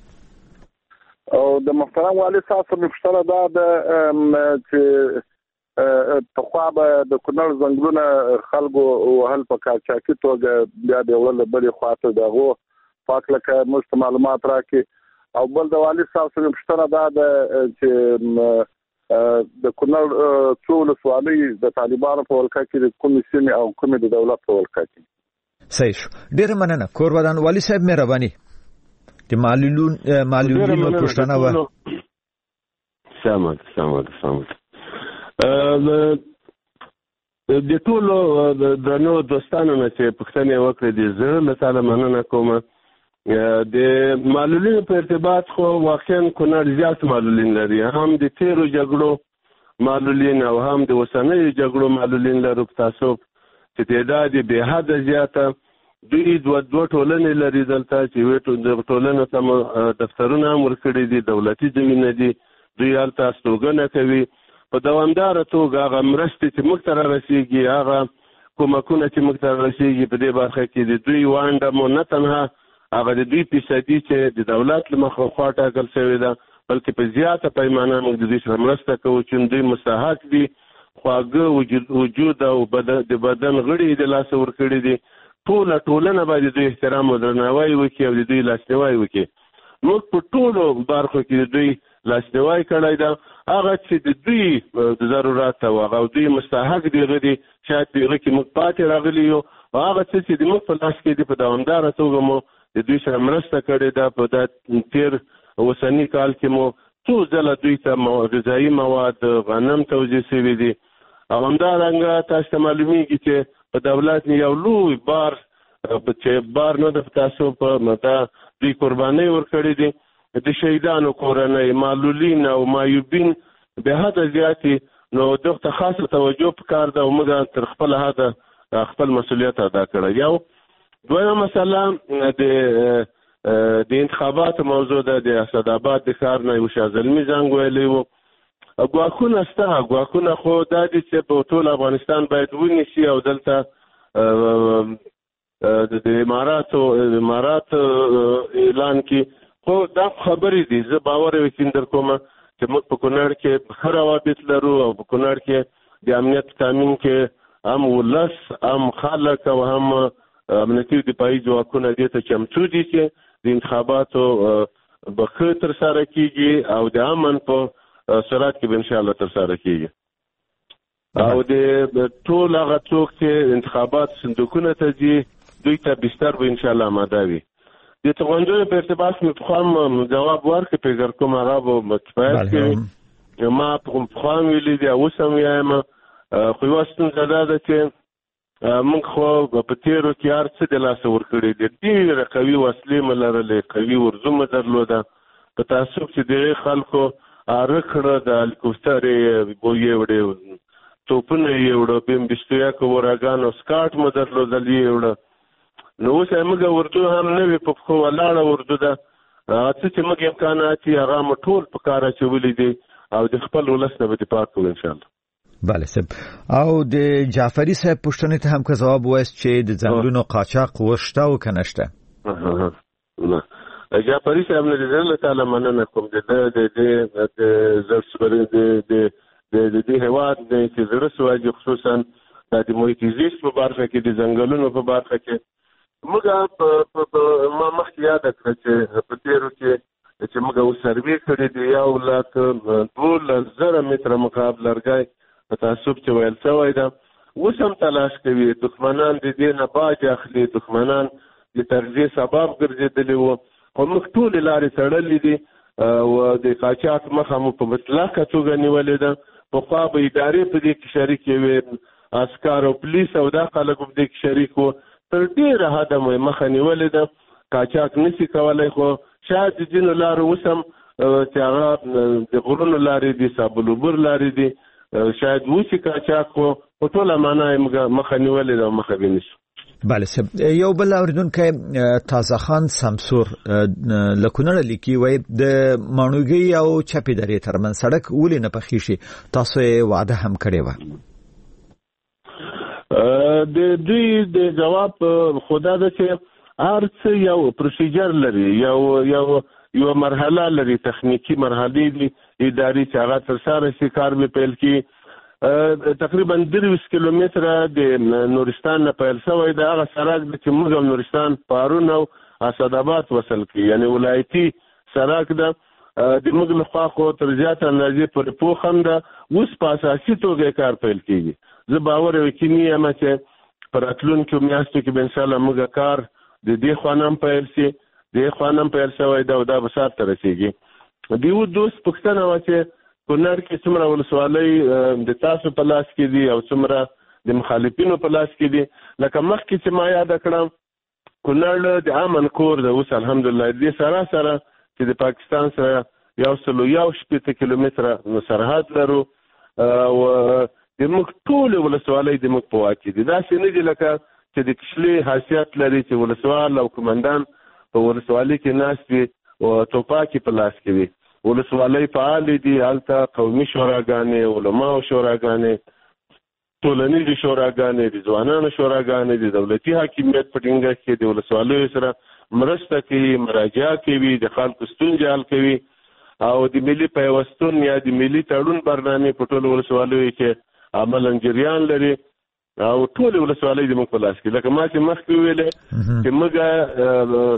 او د محترم والي صاحب څخه پوښتنه ده چې پخوا به د کونړ ځنګلونه خلکو وهل په قاچاقي توګه بیا د وړل بلې خواته دغو پاک لکه موږ معلومات راکړي او بل د والي صاحب څخه پوښتنه ده چې د کونړ څو ولسوالۍ د طالبانو په ولکه کې د کومې سیمې او کومې د دولت په ولکه کې صحیح شو. ډېره مننه کورودان والي صاحب مهرباني. د معلولینو پوښتنه وه. سمه د ټولو درنو دوستانو نه چې پوښتنې وکړې دي زه له تاسو مننه کوم. د معلولینو په ارتباط خو واقعا کونړ زیات معلولین لري، هم د تیرو جګړو معلولین او هم د اوسنیو جګړو معلولین لري په تعصب چې تعداد به حد زیاته. دوی دوه ټولنې لري دلته چې د ټولنو ته دفترونه هم ورکړي دي، دولتي زمینه دي، دوی هلته استوګنه کوي په دوامداره توګه. هغه مرستې چې موږ ته رارسېږي، هغه کومکونه چې موږ ته رارسېږي په دې برخه کې د دوی ونډه مو نه تنها هغه د دوی فیصدي چې د دولت له مخې خوا ټاکل شوې ده، بلکې په زیاته پیمانه موږ د دوی سره مرسته کوو چې دوی مستحق دي، خواږه وجود او د بدن غړي د لاسه ورکړي دي. ټوله ټولنه باید د دوی احترام او درناوی وکړي او د دوی لاسنیوی وکړي. موږ په ټولو برخو کې د دوی لاسنیوی کړی ده. هغه چې د دوی د ضرورت او هغه دوی مستحق دي غدي شاید دغه کې موږ پاتې راغلي یو، هغه چې د موږ په لاس کې دي په دوامداره توګه مو د دوی سره مرسته کړې ده. په دا تیر اوسني کال کې مو څو ځله دوی ته غذایي مواد غنم توزیع شوي دي او همدارنګه تاسو ته معلومیږي چې په دولت یو لوی بار چې بار نه د تاسو په متا دوی قرباني ورکړي دي. د شهیدانو کورنۍ، معلولین او معیوبین به حد زیاتی، نو دغه خاصه توجه پکار ده او موږ تر خپل حد خپل مسؤلیت ادا کړی. یو دویمه مسله د انتخاباتو موضوع ده. د اسداباد د ښار نه یو شازلمي زنګ ویلی و. ګواښونه شته، ګواښونه خو دا دي چې په ټول افغانستان باید ونیسي او دلته د امارات اعلان کی. خو دا خبرې دي، زه باور یقین در کوم چې موږ په کونړ کې ښه روابط لرو او په کونړ کې د امنیت تامین کې هم ولس، هم خلک او هم امنیتي دفاعي ځواکونه دې ته چمتو دي چې د انتخاباتو به ښه ترسره کېږي او د امن په سرعت کې به انشاءالله ترسره کېږي. او د ټول هغه څوک چې انتخابات صندوقونه ته ځي دوی ته بستر به انشاءالله آماده وي. د توغندونو په ارتباط مې پخوا جواب ورکړ، فکر کوم هغه به کفایت کوي. ما پخوا ویلي دي، اوس هم وایم، خو یوه ستونزه دا ده چې موږ خو په تیرو کې هر څه د لاسه ورکړي دي. ډېره قوي وسلې مو لرلې، قوي ورزو مو درلوده. په تعصب چې دغې خلکو اره کړه، د هلیکوپټر یې وړې، توپونه یې وړه، بیم بستویاکو وراګان او سکاټ مو درلودل یې وړه. نو اوس موږ اردو هم نه وي، په پښو ولاړه اردو ده. څه چې موږ امکانات یې هغه مو ټول په کار اچولي دي او د خپل ولس نه به دفاع کوو انشاءالله. بله صاحب. او د جعفري صاحب پوښتنې ته هم که ځواب وایست چې د ځنګلونو قاچاق وشته او که نشته؟ جعفري صاحب نه د زړه تعالی مننه کوم. د دې هېواد دی چې زړه سواجي، خصوصا د محیط زیست په برخه کې، د ځنګلونو په برخه کې. موږ ما مخکې یاده کړه چې په تیرو کې چې موږ اوس سروې کړې دي 1,12,000 متره مکعب لرګی په تعصب چې ویل شوی ده. اوس هم تلاش کوي، دښمنان د دې نه باج اخلي، دښمنان د تغذیې سبب ګرځېدلي وو. خو موږ ټولې لارې تړلې دي او د قاچاق مخه مو په مطلقه توګه نیولې ده. پخوا به ادارې په دې کې شریکې وې، عسکر او پولیس او دا خلک په دې کې شریک وو. تر ډېره حده مو مخه نیولې ده. قاچاق نشي کولی، خو شاید د ځینو لارو اوس هم چې هغه د غرونو لارې دي، سابلوبر لارې دي، شاید وشي قاچاق، خو په ټوله معنا یې مخه نیولې ده او مخه به نیسو. بله صاحب. یو بل اوریدونکی تازه خان سمسور له کونړه لیکي، وایي د ماڼوګۍ او چپې درې ترمنځ سړک ولې نه پخېږي؟ تاسو یې وعده هم کړې وه. د دوی د جواب خدا ده چې هر څه یو پروسیجر لري، یو مرحله لري، تخنیکی مرحلې دي اداري چې هغه ترسره شي، کار به پیل کړي. تقریبا 23 کیلومتره د نورستان نه پیل شوی د هغه سړک چې موږ او نورستان پارون او اسداباد وصل کړي، یعنی ولایتي سړک ده. د موږ لخوا خو تر زیاته اندازې پورې پوخ هم ده، اوس په اساسي توګه کار پیل کېږي. زه باور یقیني یم چې په راتلونکو میاشتو کې به انشاءالله موږ کار د دې خوا نه هم پیل شي، د دې خوا نه هم پیل شوی ده او دا به سر ته رسېږي. د یو دوست پوښتنه وه چې کونړ کې څومره ولسوالۍ د تاسو په لاس کې دي او څومره د مخالفینو په لاس کې دي. لکه مخکې چې ما یاده کړم کونړ د امن کور ده اوس الحمدلله. دې سره سره چې د پاکستان سره 160 کیلومتره سرحد لرو او د موږ ټولې ولسوالۍ د موږ په واک کې دي. داسې نه دي لکه چې د کشلي حیثیت لري چې ولسوال او قمندان په ولسوالۍ کې ناست وي او توپاکې په لاس کې وي. ولسوالۍ فعالې دي، هلته قومي شوراګانې، علماو شوراګانې، ټولنیزې شوراګانې، د ځوانانو شوراګانې، د دولتي حاکمیت په ټینګښت کې د ولسوالیو سره مرسته کوي، مراجعه کوي، د خلکو ستونزې حل کوي او د ملي پیوستون یا د ملي تړون برنامې په ټولو ولسوالیو کې عملاً جریان لري او ټولې ولسوالۍ د موږ په لاس کې. لکه ما چې مخکې ویلې چې موږ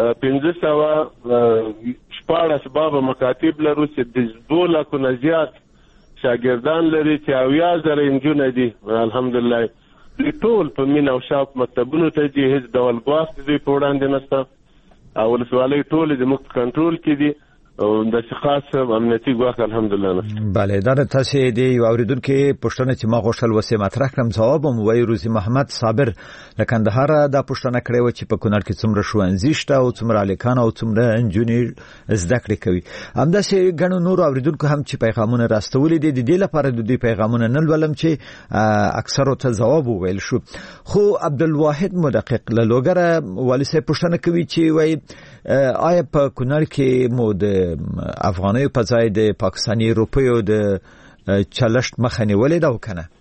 514 بابه مکاتب لرو چې د 2 لکو نه زیات شاګردان لري چې 70,000 نجونې دي الحمدلله. دوی ټول په مینه او شوق مکتبونو ته ځي، هیڅ ډول ګواښ د دوی په وړاندې نشته او ولسوالۍ ټولې زموږ په کنټرول کې دي او د خاص امنیتي ګواښ الحمدلله نشته. بله دا د تاسې د یو اورېدونکي پوښتنه چې ما غوښتل وسې مطرح کړم ځواب هم وایي. روزي محمد صابر له کندهاره دا پوښتنه کړې وه چې په کونړ کې څومره ښوونځي شته او څومره هلکان او څومره نجونې زده کړې کوي. همداسې ګڼو نورو اورېدونکو هم چې پیغامونه راستولي دي. د دې لپاره د دوی پیغامونه نه لولم چې اکثرو ته ځواب وویل شو. خو عبدالواحد مدقق له لوګره والي صاحب پوښتنه کوي چې وایي آیا په کونړ کې مو د افغانیو په ځای د پاکستاني روپیو د چلښت مخه نیولې ده او که نه؟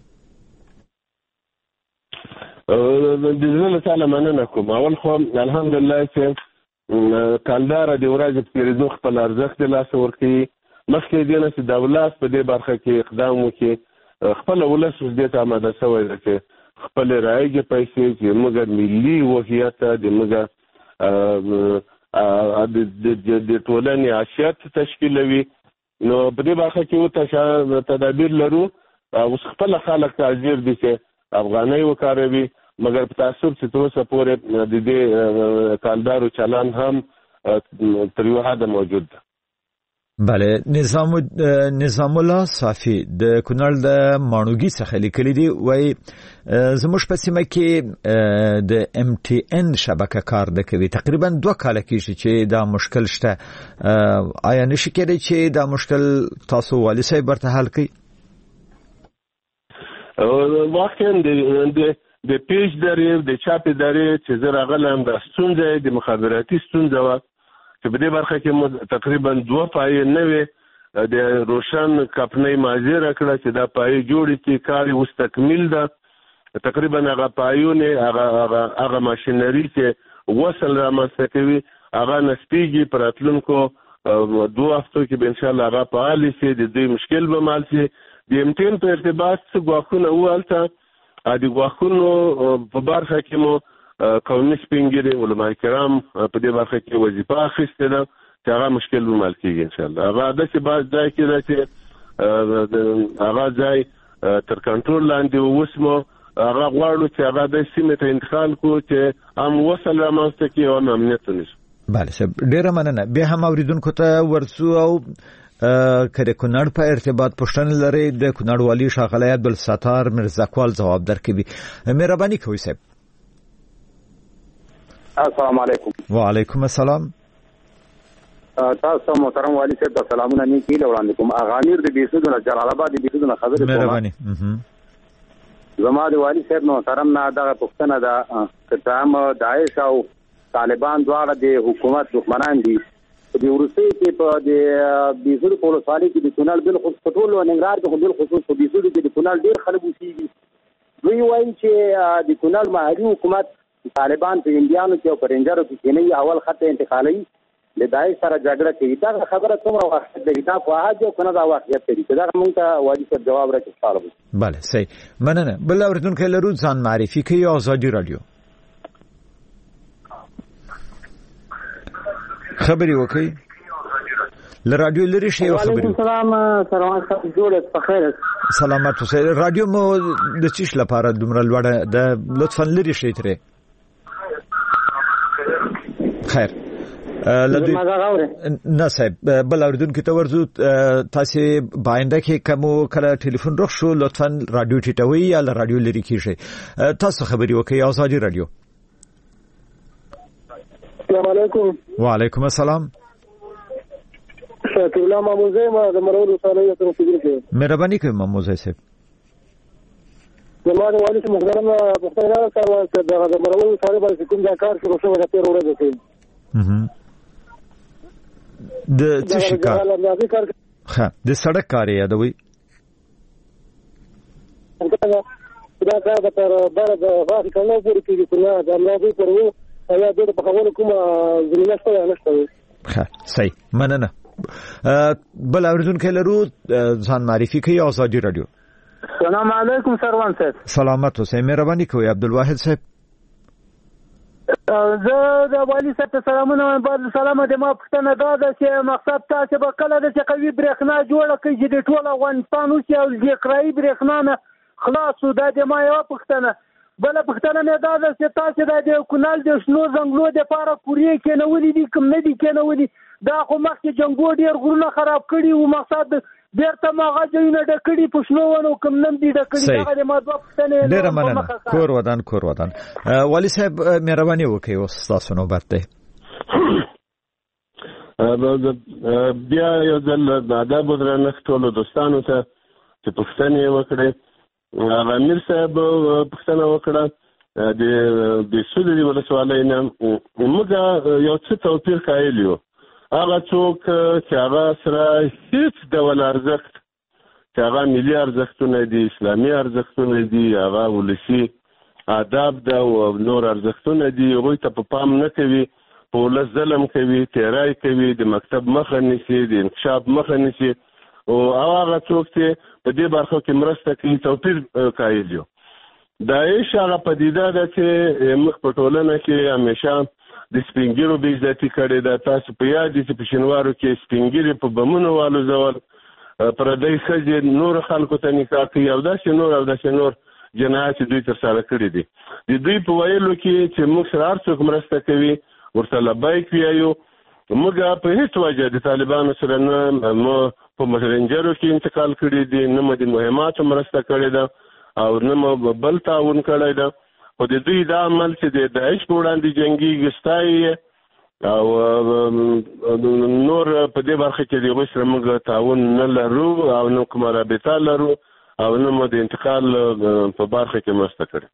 د زړه له تاله مننه کوم. اول خو الحمدلله چې کلداره د ورځې په تېرېدو خپل ارزښت د لاسه ورکوي. مخکې دې نه چې دولت په دې برخه کې اقدام وکړي، خپله ولس اوس دې ته اماده شوی ده چې خپلې رایجې پیسې چې زموږ ملي هویت د موږ د ټولنې حیثیت تشکیلوي. نو په دې برخه کې تدابیر لرو. اوس خپل خلک تعذیر دي چې افغانۍ وکاروي، مګر په تعصب چې تر اوسه پورې د دې کالدارو چلن هم تر یو حده موجود ده. بله. نظام الله صافي د کونړ د ماڼوګي څخه لیکلي دي، وایي زموږ په سیمه کې د MTN شبکه کار نه کوي. تقریبا 2 کاله کېږي چې دا مشکل شته. آیا نشي کېدای چې دا مشکل تاسو والي صاحب ورته حل کړئ؟ واقعا د پیج درې د چاپ درې چې زه راغلم د ستونزه د مخابراتي ستونزه وه چې په دې برخه کې تقریبا 2 پایې نه وې. د روشن کمپنۍ ماضي راکړه چې دا پایې جوړې کړي، کار یې اوس تکمیل ده. تقریبا هغه پایونه هغه ماشینري چې وصل رامنځته کوي هغه نسبیږي. په راتلونکو 2 هفتو کې به انشاءالله هغه فعال شي، د دوی مشکل به مال شي. د MTN په ارتباط څه ګواښونه وو هلته، د ګواښونو په برخه کې مو قومي سپین ږیري علما کرام په دې برخه کې وظیفه اخیستې ده چې هغه مشکل به مال کېږي انشاءالله. هغه داسې بعض ځای کې ده چې هغه ځای تر کنټرول لاندې اوس مو هغه غواړو چې هغه د سیمې ته انتقال کړو چې هم وصل رامنځته کړي او هم امنیت ونیسو. بله صاحب ډېره مننه. بیا هم اورېدونکو ته ورسو او که د کونړ په ارتباط پوښتنه لرئ د کونړ والي ښاغلی عبدالستار میرزاکوال ځواب درکوي. مهرباني کوئ صاحب. السلام علیکم. وعلیکم السلام. تاسو محترم والي صاحب ته سلامونه نیکی وړاندې کوم. اغامیر د بیسودو نه جلال آباد د بیسودو نه خبرې کوم. مهرباني. زما د والي صاحب محترم نه دغه پوښتنه ده چې تام داعش او طالبان دواړه د حکومت دښمنان دي. د ورسې کې په د بیسودو په ولسوالۍ کې د کونړ بالخصوص په ټول ننګرهار کې بالخصوص په بیسودو کې د کونړ ډېر خلک اوسېږي. دوی وایي چې د کونړ محلي حکومت طالبان په انډیانو کې او په رینجرو کې نه اول خط انتقالوي، دای سره جګړه کوي دا خبره څومره وخت دی دا واحد یو کنه دا واقعیت دی دا موږ ته واجب جواب راکړي طالب بله صحیح مننه بل اوریدونکو لرو ځان معرفي کوي آزادي رادیو خبري وکي ل رادیو لري شی خبري وعلیکم السلام سلام جوړه په خیر سلامات اوسئ رادیو مو د چیش لپاره دومره لوړه د لطفا لري شی ترې خیر لدی نه صاحب بل اوریدونکو ته ورزو تاسو باینده کې کوم کله ټلیفون روښ شو لطفا رادیو ټیټوي یا رادیو لري کیږي تاسو خبري وکي آزادي رادیو السلام علیکم وعلیکم السلام شکر الله ماموزه ما د مرور صالح ته فکر کوي مهرباني کوي ماموزه صاحب زموږ والي محترم پښتنه کاروان ته د مرور صالح باندې کوم دا کار شروع شوی راته وروړه کوي د څه کار ها د سړک کار یادوي دا کار د تر بار د غاښ کولو پورې کېږي کنه د امراضي پرو یا د په خبرو کومه زمينه شته نشته ها صحیح مننه بل اوریدونکو لرو ځان معرفي کوي آزادي رادیو السلام علیکم سروان صاحب سلامات اوسئ مهرباني کوي عبدالواحد صاحب زه د والی صاحب ته سلامونه بعد سلام د ما پښتنه دا چې مقصد تاسو به کله د قوي برېښنا جوړه کړئ چې د ټول افغانستان او د قرای برېښنا خلاص و د ما یو پښتنه بل پښتنه مې دا چې تاسو د کونال د شنو زنګلو د پاره پوری کې نه ولې دي کوم نه دي کې نه ولې دا خو مخکې جنگو ډیر غرونه خراب کړي او مقصد بیرته ماغه جوړه د کړي پښنوونو کوم نم دي د کړي دا د ما دوه پښتنه ډیر مننه کور ودان والی صاحب مهرباني وکړئ او تاسو نو برته بیا یو ځل د آداب درنښت ټول دوستانو ته چې پښتنه وکړي امیر صاحب پښتنه وکړه د سولې ولسوالۍ نه موږ یو څه توپیر قایل یو هغه څوک چې هغه سره هیڅ ډول ارزښت چې هغه ملي ارزښتونه دي اسلامي ارزښتونه دي هغه ولسي آداب ده او نور ارزښتونه دي هغوی ته په پام نه کوي په ولس ظلم کوي تیرای کوي د مکتب مخه نیسي د انکشاف مخه نیسي او هغه څوک چې په دې برخه کې مرسته کوي توپیر قایل یو داعش هغه پدیده ده چې مخ په ټولنه کې همیشه د سپینګیرو به عزتي کړي ده تاسو په یاد دي چې په شینوارو کې سپینګیري په بمونو والو ځول پردی ښځې نور خلکو ته نکاح کوي او داسې نور جنایات دوی ترسره کړي دي د دوی په ویلو کې چې موږ سره هر څوک مرسته کوي ورته لبیک وایو موږ په هیڅ وجه د طالبانو سره نه په مسرنجرو کې انتقال کړي دي نه د مهماتو مرسته کړې ده او نه بل تعاون کړی ده خو د دوی دا عمل چې د داعش په وړاندې جنګي ګستایي او نور په دې برخه کې د هغوی سره موږ تعاون نه لرو او نه کومه رابطه لرو او نه مو د انتقال په برخه کې مرسته کړې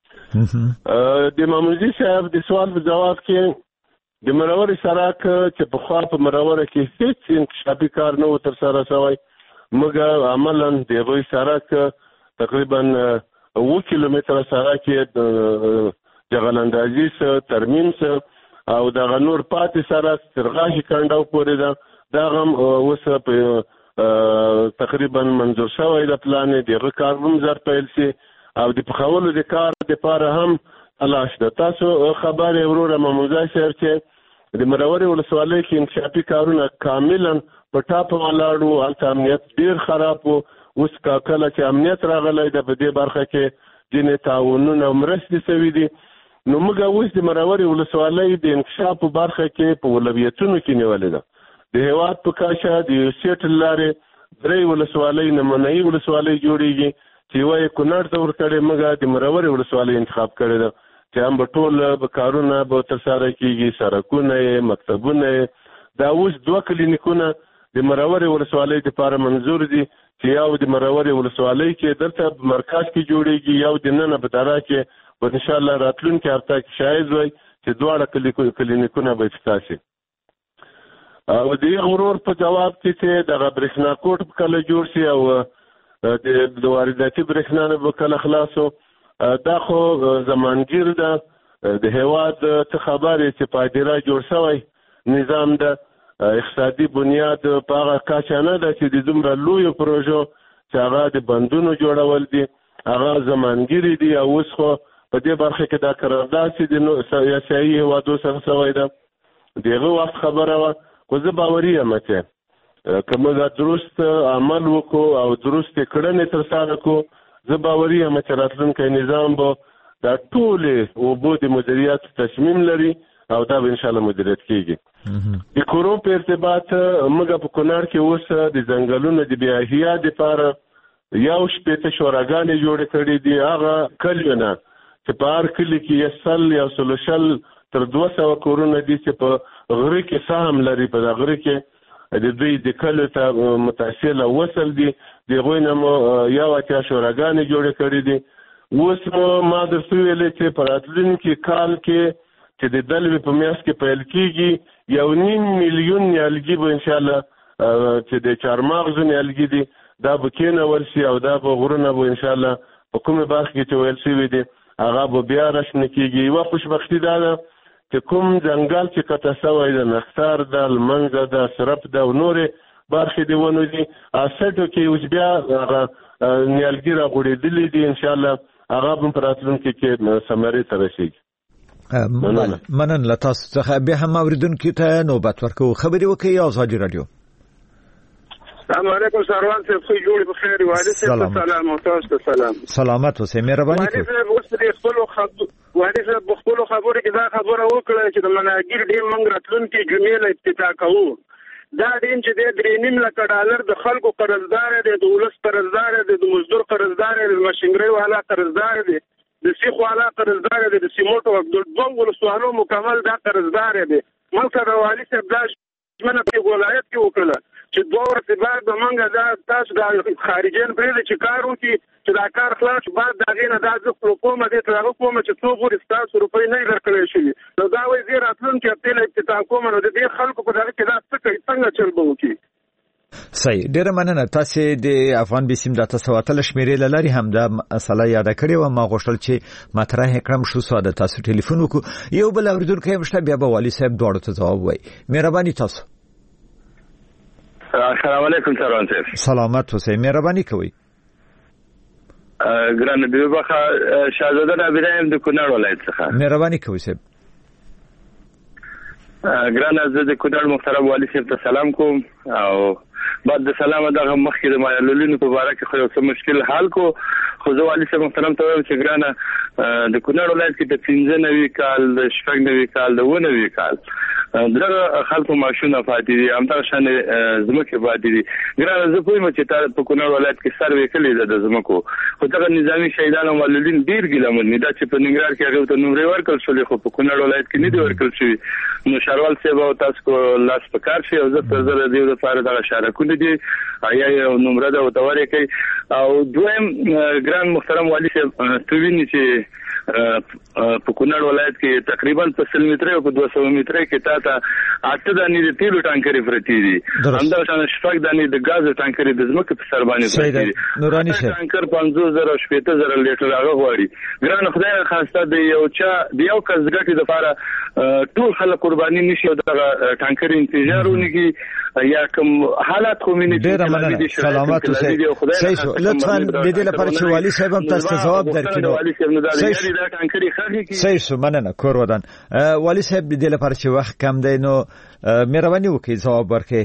د ماموزي صاحب د سوال په جواب کې د مرور سړک چې په خوا په مروره کې هیڅ انکشافي کار نه و ترسره شوی موږ عملا د هغوی سړک تقریبا 7 کیلومتره سړک یې جغلاندازي ترمیم او دغه نور پاتې سړک تر غاښي کنډو پورې ده دا هم اوس په تقریبا منظور شوی د پلان دغه کار هم زر پیل شي او د پخولو د کار لپاره هم تلاش ده تاسو خبرې وروره ماموزه صاحب چې د مرورې ولسوالۍ کې انکشافي کارونه کاملا په ټاپه ولاړو هلته امنیت ډېر خراب و اوس کله چې امنیت راغلی ده په دې برخه کې ځینې تعاونونه او مرستې شوي دي نو موږ اوس د مرورې ولسوالۍ د انکشاف په برخه کې په اولویتونو کې نیولې ده د هېواد په کاشه د یو سیټ له لارې 3 ولسوالۍ نمونهیي ولسوالۍ جوړېږي چې یوه یې کونړ ته ورکړې موږ د مرورې ولسوالۍ انتخاب کړې ده چې هم به ټول کارونه به ترسره کېږي سړکونه یې مکتبونه یې دا اوس 2 کلینیکونه د مرورې ولسوالۍ لپاره منظور دي چې یو د مرورې ولسوالۍ کې دلته مرکز کې جوړېږي یو د ننه په دره کې به انشاءالله راتلونکي هفته کې شاید وي چې دواړه کلینیکونه به افتتاح شي او د غرور په جواب کې چې دغه برېښنا کوټ کله جوړ شي او د وارداتي برېښنا نه به کله خلاصو دا خو زمانګیر ده د هېواد څه خبرې چې پادیره جوړ شوی نظام ده. اقتصادي بنیاد په هغه کچه نه ده چې د دومره لویو پروژو چې هغه د بندونو جوړول دي هغه زمانګیري دي او اوس خو په دې برخه کې دا قرارداد چې د سیاسي هیوادو سره شوی ده دغه وخت خبره وه خو زه باوري یم چې که موږ درست عمل وکړو او درست کړنې ترسره کړو زه باوري یم چې راتلونکی نظام به دا ټولې اوبو د مدیریت تصمیم لري او دا به انشاءالله مدیریت کیږي. د کورو په ارتباط موږ په کونړ کې اوس د ځنګلونو د بیا احیا دپاره 1 شوراګانې جوړې کړې دي. هغه کلیونه چې په هر کلي کې 100 تر 200 کورونه دي چې په غره کې سهم لري. په دا غره کې د دوی د کلو ته متصل وصل دي دغوی نه مو 1 شوراګانې جوړې کړې دي. اوس ما درته ویلې چې په راتلونکي کال کې چې د دلوي په میاشت کې پیل کېږي 1.5 میلیون نیالګي به انشاءالله چې د چارمغزو نیالګي دي دا به کېنول شي او دا به غرونه به انشاءالله په کومې برخه کې چې ویل شوي دي هغه به بیا راشنه کېږي. یوه خوشبختي دا ده چې کوم ځنګل چې قطع شوی ده نښتر ده لمنځه ده سرپ ده او نورې برخې د ونو دي 60 کې اوس بیا هغه نیالګي راغوړېدلي دي انشاءالله هغه به په راتلونکي کې ثمرې ته رسېږي. منن له تاسو څخه بیا هم اوریدونکو ته نوبت ورکو. خبرې وکړئ آزادي رادیو. السلام علیکم سروان صاحب خو جوړ په خیر والد صاحب سلام او تاسو ته سلام. سلامت اوسئ مهرباني کوئ. والد صاحب اوس په خپل خبرو کې دا خبره وکړه چې د مناګیر ډیر منګ راتلونکي جمعې له افتتاح کوو. دا دین چې د $3.5 د خلکو قرضدار دی د ولس قرضدار دی د مزدور قرضدار دی د ماشینګری والا قرضدار دی د سیخ والا قرضدار دی د سیموټو د دوه ولسوالو مکمل دا قرضدار دی. ملک والي صاحب دا ژمنه په ولایت کې وکړه چې 2 ورځې بعد به موږ دا تاسو د خارجین پرېږدئ چې کار وکړي چې دا کار خلاص بعد د هغې نه دا زه کومه دې ته هغه کومه چې څو پورې ستاسو روپۍ نه درکړی شوي نو دا وایي زه راتلونکي هفتې له افتتاح کوم نو د دې خلکو په دغه کې دا څه کوي څنګه چل به وکړي. صحیح ډیره مننه. تاسې د افغان بیسیم د 300 شمیرې له لارې هم دا مسله یاد کړې و. ما غوښتل چې مطرح کړم شو ساده تاسو ټلیفون وکړو. یو بل اوریدونکی هم شته بیا به والي صاحب دواړو ته ځواب وایي. مهرباني تاسو. السلام علیکم سروان صاحب. سلامت اوسئ مهرباني کوئ. ګرانه بیوبخه شاهزاده ابراهیم د کونړ ولایت څخه. مهرباني کوئ صاحب. ګرانه زه د کونړ محترم والي صاحب ته سلام کوم او بعد د سلام دغه مخکې د مایلولینو په اړه کې خو یو څه مشکل حل کو خو زه والي صاحب محترم ته وایم چې ګرانه د کونړ ولایت کې د 95 کال د 96 کال د 99 کال دغه خلکو ماشونه فاتې دي همدغه شان زمکه فاتې دي. ګرانه زه پوهیم چې تا په کونړ ولایت کې سروې کړې ده د زمکو خو دغه نظامی شهیدان او معلولین ډیر ګیلمن دي چې په ننګرهار کې هغه ته نمرې ورکړل شوې خو په کونړ ولایت کې نه دي ورکړل شوي. نو شاروال صاحب او تاسو کو لاس په کار شي او زه تر زه د دې لپاره دغه شارکونه دي آیا یو نمره ده او تورې کوي او دویم ګران محترم والي صاحب تو ویني چې په کونړ ولایت کې تقریبا په 100 متره او په 200 متره کې تا 8 دانې د تیلو ټانکرې پرتی دي همدا شان شپږ دانې د غاز ټانکرې د زمکه په سر باندې پرتی دي. نورانی صاحب ټانکر 50,000 شپېته لیټر هغه غواړي. ګران خدای خاصه د یو کس ګټې لپاره ټول خلک قرباني نشي او د ټانکر انتظار ونکي یا کوم حالات خو مینه دي. سلامات اوسئ. صحیح شو. لطفا د دې لپاره چې والي صاحب هم تاسو ته ځواب درکړي. صحیح شو مننه کور ودان. والي صاحب د دې لپاره چې وخت کم دی نو مهرباني وکړئ ځواب ورکړئ.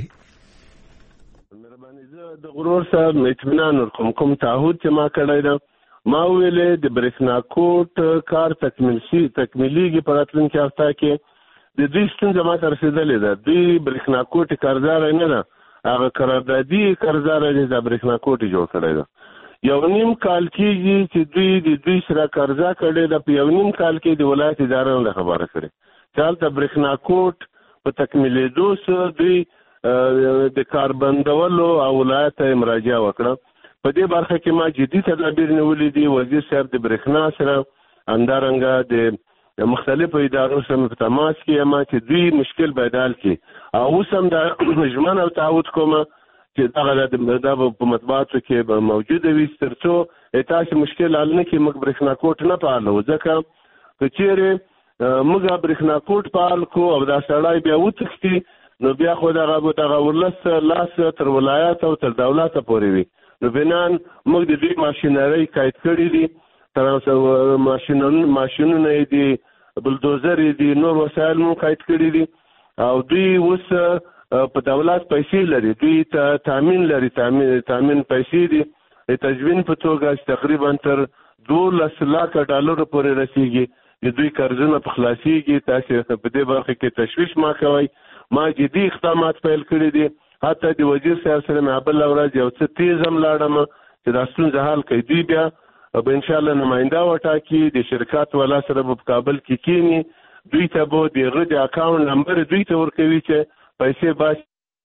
مهرباني زه د غرور صاحب اطمینان ورکوم کوم تعهد چې ما کړی ده ما ویلې د برېښنا کوټ کار تکمیلیږي په راتلونکي هفته کې د دوی ستونزه ما ته رسېدلې ده. دوی برېښنا کوټ قرضدار نه ده هغه قراردادي قرضدار دی د برېښنا کوټ جوړ کړی ده. 1.5 کال کېږي چې دوی سره قرضه کړې ده. په 1.5 کال کې د ولایت اداره نه خبره کړې چې هلته برېښنا کوټ په تکمیلېدو سره دوی د کار بندولو او ولایت ته مراجعه وکړه. په دې برخه کې ما جدي تدابیر نیولي دي. وزیر صاحب د برېښنا سره همدارنګه د مختلفو ادارو سره په تماس کې یم چې دوی مشکل پیدا کړي او اوس هم د ژمنه او تعهد کوم چې دا په مطبوعاتو کې موجوده وي تر څو تاسو مشکل حل نه کړي موږ برېښنا کوټ نه پالو ځکه که چیرې موږ برېښنا کوټ فعال کو او دا سړی بیا وتښتي نو بیا خو دغه ولس لاس تر ولایت او تر دولت پورې وي. نو بنان موږ د دې ماشینري قید کړي دي، تر ماشینونه دي، بلدوزر دي، نور وسایل مو قید کړي دي او دوی اوس په دولت پیسې لري، دوی تامین لري، تامین پیسې دي د تجوین په توګه تقریبا تر 12 لک ډالر پورې رسیږي. د دوی قرضونه په خلاصيږي. تاسو په دې برخه کې تشویش ما کوي. ما جدي اقدامات پیل کړی دي. حتی د وزیر صاحب سره مې بل ورځ یو څه تیزم لاړم چې دا ستونزه حل کړي. دوی بیا به ان شاء الله نماینده وټاکي، د شرکت والا سره په کابل کې کینی، دوی ته به د اکاونټ نمبر دوی ته ورکوي چې پیسې باش.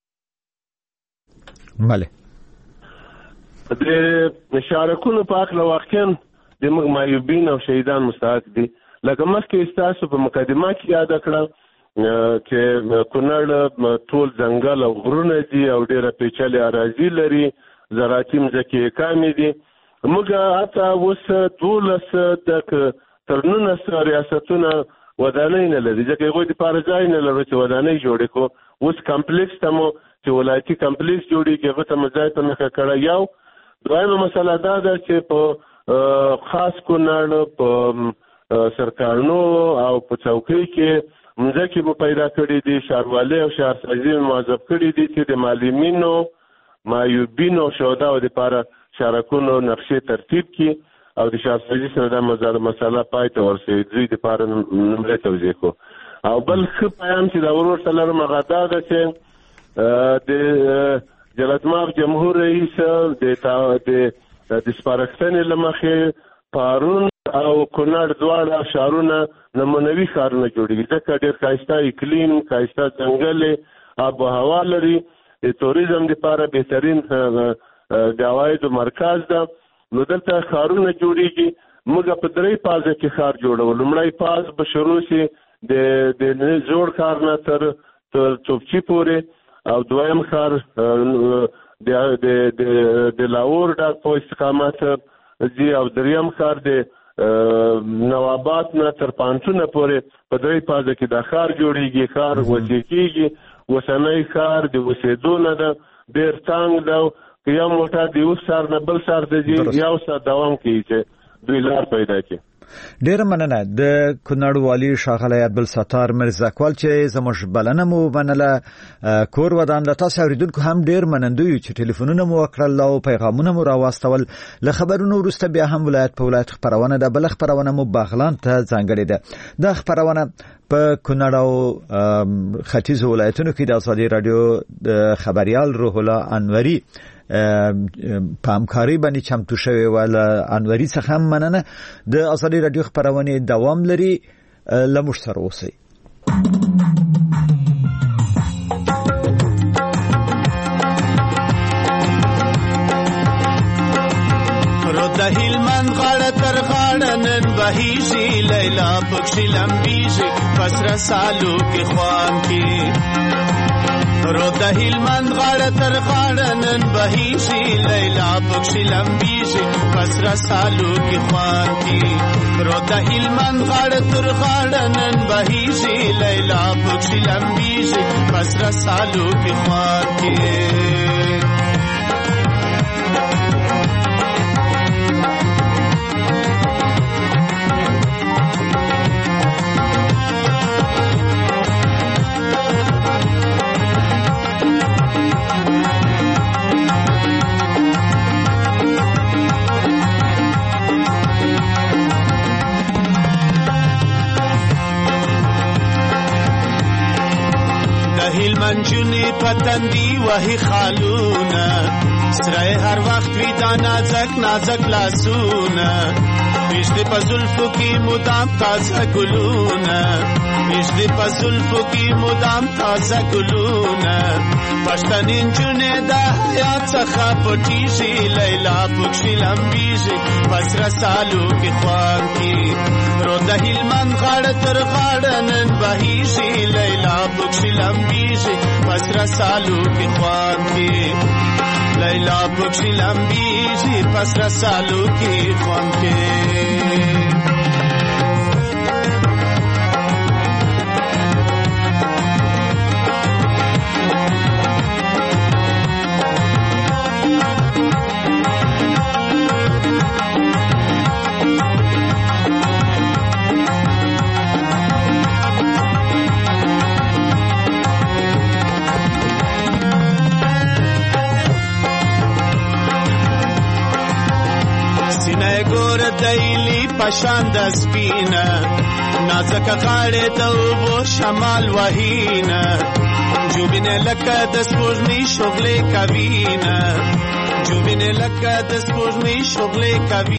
بله د شارکونو په اړه واقعا د معیوبین او شهیدان مستحق دي. لکه مخکې تاسو په مقدمه کې یاد کړم چې کونړ ټول ځنګل او غرونه دي او ډېره پیچلې اراضي لري، زراعتي مځکې کمې دي. موږ حتی اوس 12 تر 19 ریاستونه ودانۍ نه لري، ځکه هغوی دپاره ځای نه لرو چې ودانۍ جوړې کړو. اوس کمپلیکس ته مو چې ولایتي کمپلیکس جوړېږي هغه ته مو ځای په نښه کړی. یو دویمه مسله دا ده چې په خاص کونړ په سرکارنو او په چوکۍ کې مځکې مو پیدا کړي دي، ښاروالۍ او شهرسازي موظف کړي دي چې د معلمینو، معیوبینو او شهداو دپاره شارکونو نقشې ترتیب کړي او د شهرسازي سره دا مسله پای ته ورسوي، دوی دپاره نمرې توضیح کړو. او بل ښه پیام چې دا ورور ته لرم هغه دا ده چې د جلاتماغ جمهور رئیس د سپارښتنې له مخې پارون او کونړ دواړه ښارونه نمونوي ښارونه جوړېږي، ځکه ډېر ښایسته اقلیم، ښایسته ځنګل، آب و هوا لري، د توریزم دپاره بهترین د عوایدو مرکز ده. نو دلته ښارونه جوړېږي. موږ په 3 فازه کې ښار جوړو. لومړی فاز به شروع شي د زوړ ښار نه تر توپچي پورې او دویم ښار د لاهور ډک په استقامت ځي او دریم ښار د نوابات نه تر پانچونه پورې په 3 فازه کې دا ښار جوړېږي. ښار وسیع کېږي. اوسنی ښار د اوسېدو نه ده، ډېر تنګ ده. که یو موټر د یو ښار نه بل ښار ته ځي یو ساعت دوام کوي چې دوی لار پیدا کړي. ډېره مننه د کونړ والي ښاغلی عبدالستار میرزاکوال چې زموږ بلنه مو منله. کور ودان له تاسو اورېدونکو هم ډېر منندوی یو چې ټلیفونونه مو وکړل او پیغامونه مو راواستول. له خبرونو وروسته بیا هم ولایت په ولایت خپرونه ده. بله خپرونه مو بغلان ته ځانګړې ده. دا خپرونه په کونړ او ختیځو ولایتونو کې د ازادي راډیو د خبریال روح الله انوري په همکارۍ باندې چمتو شوی و. له انوري څخه هم مننه. د ازادي راډیو خپرونې دوام لري. له موږ سره اوسئ. د هلمند غاړه تر غاړه نن بهیږي، لیلا پکښې لمبیږي پسره سالو کې خوان کې. رو د هلمند غاړه تر غاړه نن بهیږي، لیلا پکښې لمبیږي پسره سالو کې خوان کې. رو د هلمند غاړه تر غاړه نن بهیږي، لیلا پکښې لمبیږي پسره سالو کې خوان کې. هلمنجونی پتندی وحی خالونا، سرای هر وقت وی دا نازک نازک لاسونا، پیشتی پا زلفو کی مدام تازه گلونا، پیشتی پا زلفو کی مدام تازه گلونا. پشتنین جونه دا حیات سخا پتیشی، لیلا پکشی لمبیشی پس رسالو کی خوان کی. رو دا هلمند غاڑ تر غاڑ نن بهیشی، لیلا پکشی لمبیشی پس رسالو کی خوان کی. لیلا پکشی لمبیشی پس رسالو کی خوان کی. سینه ګور دیلی پشان د سپینه نازک غاړه د اوبو شمال وهینه جوبینه لکه د سپوږمۍ شغلې کوینه جوبینه لکه د سپوږمۍ شغلې کوي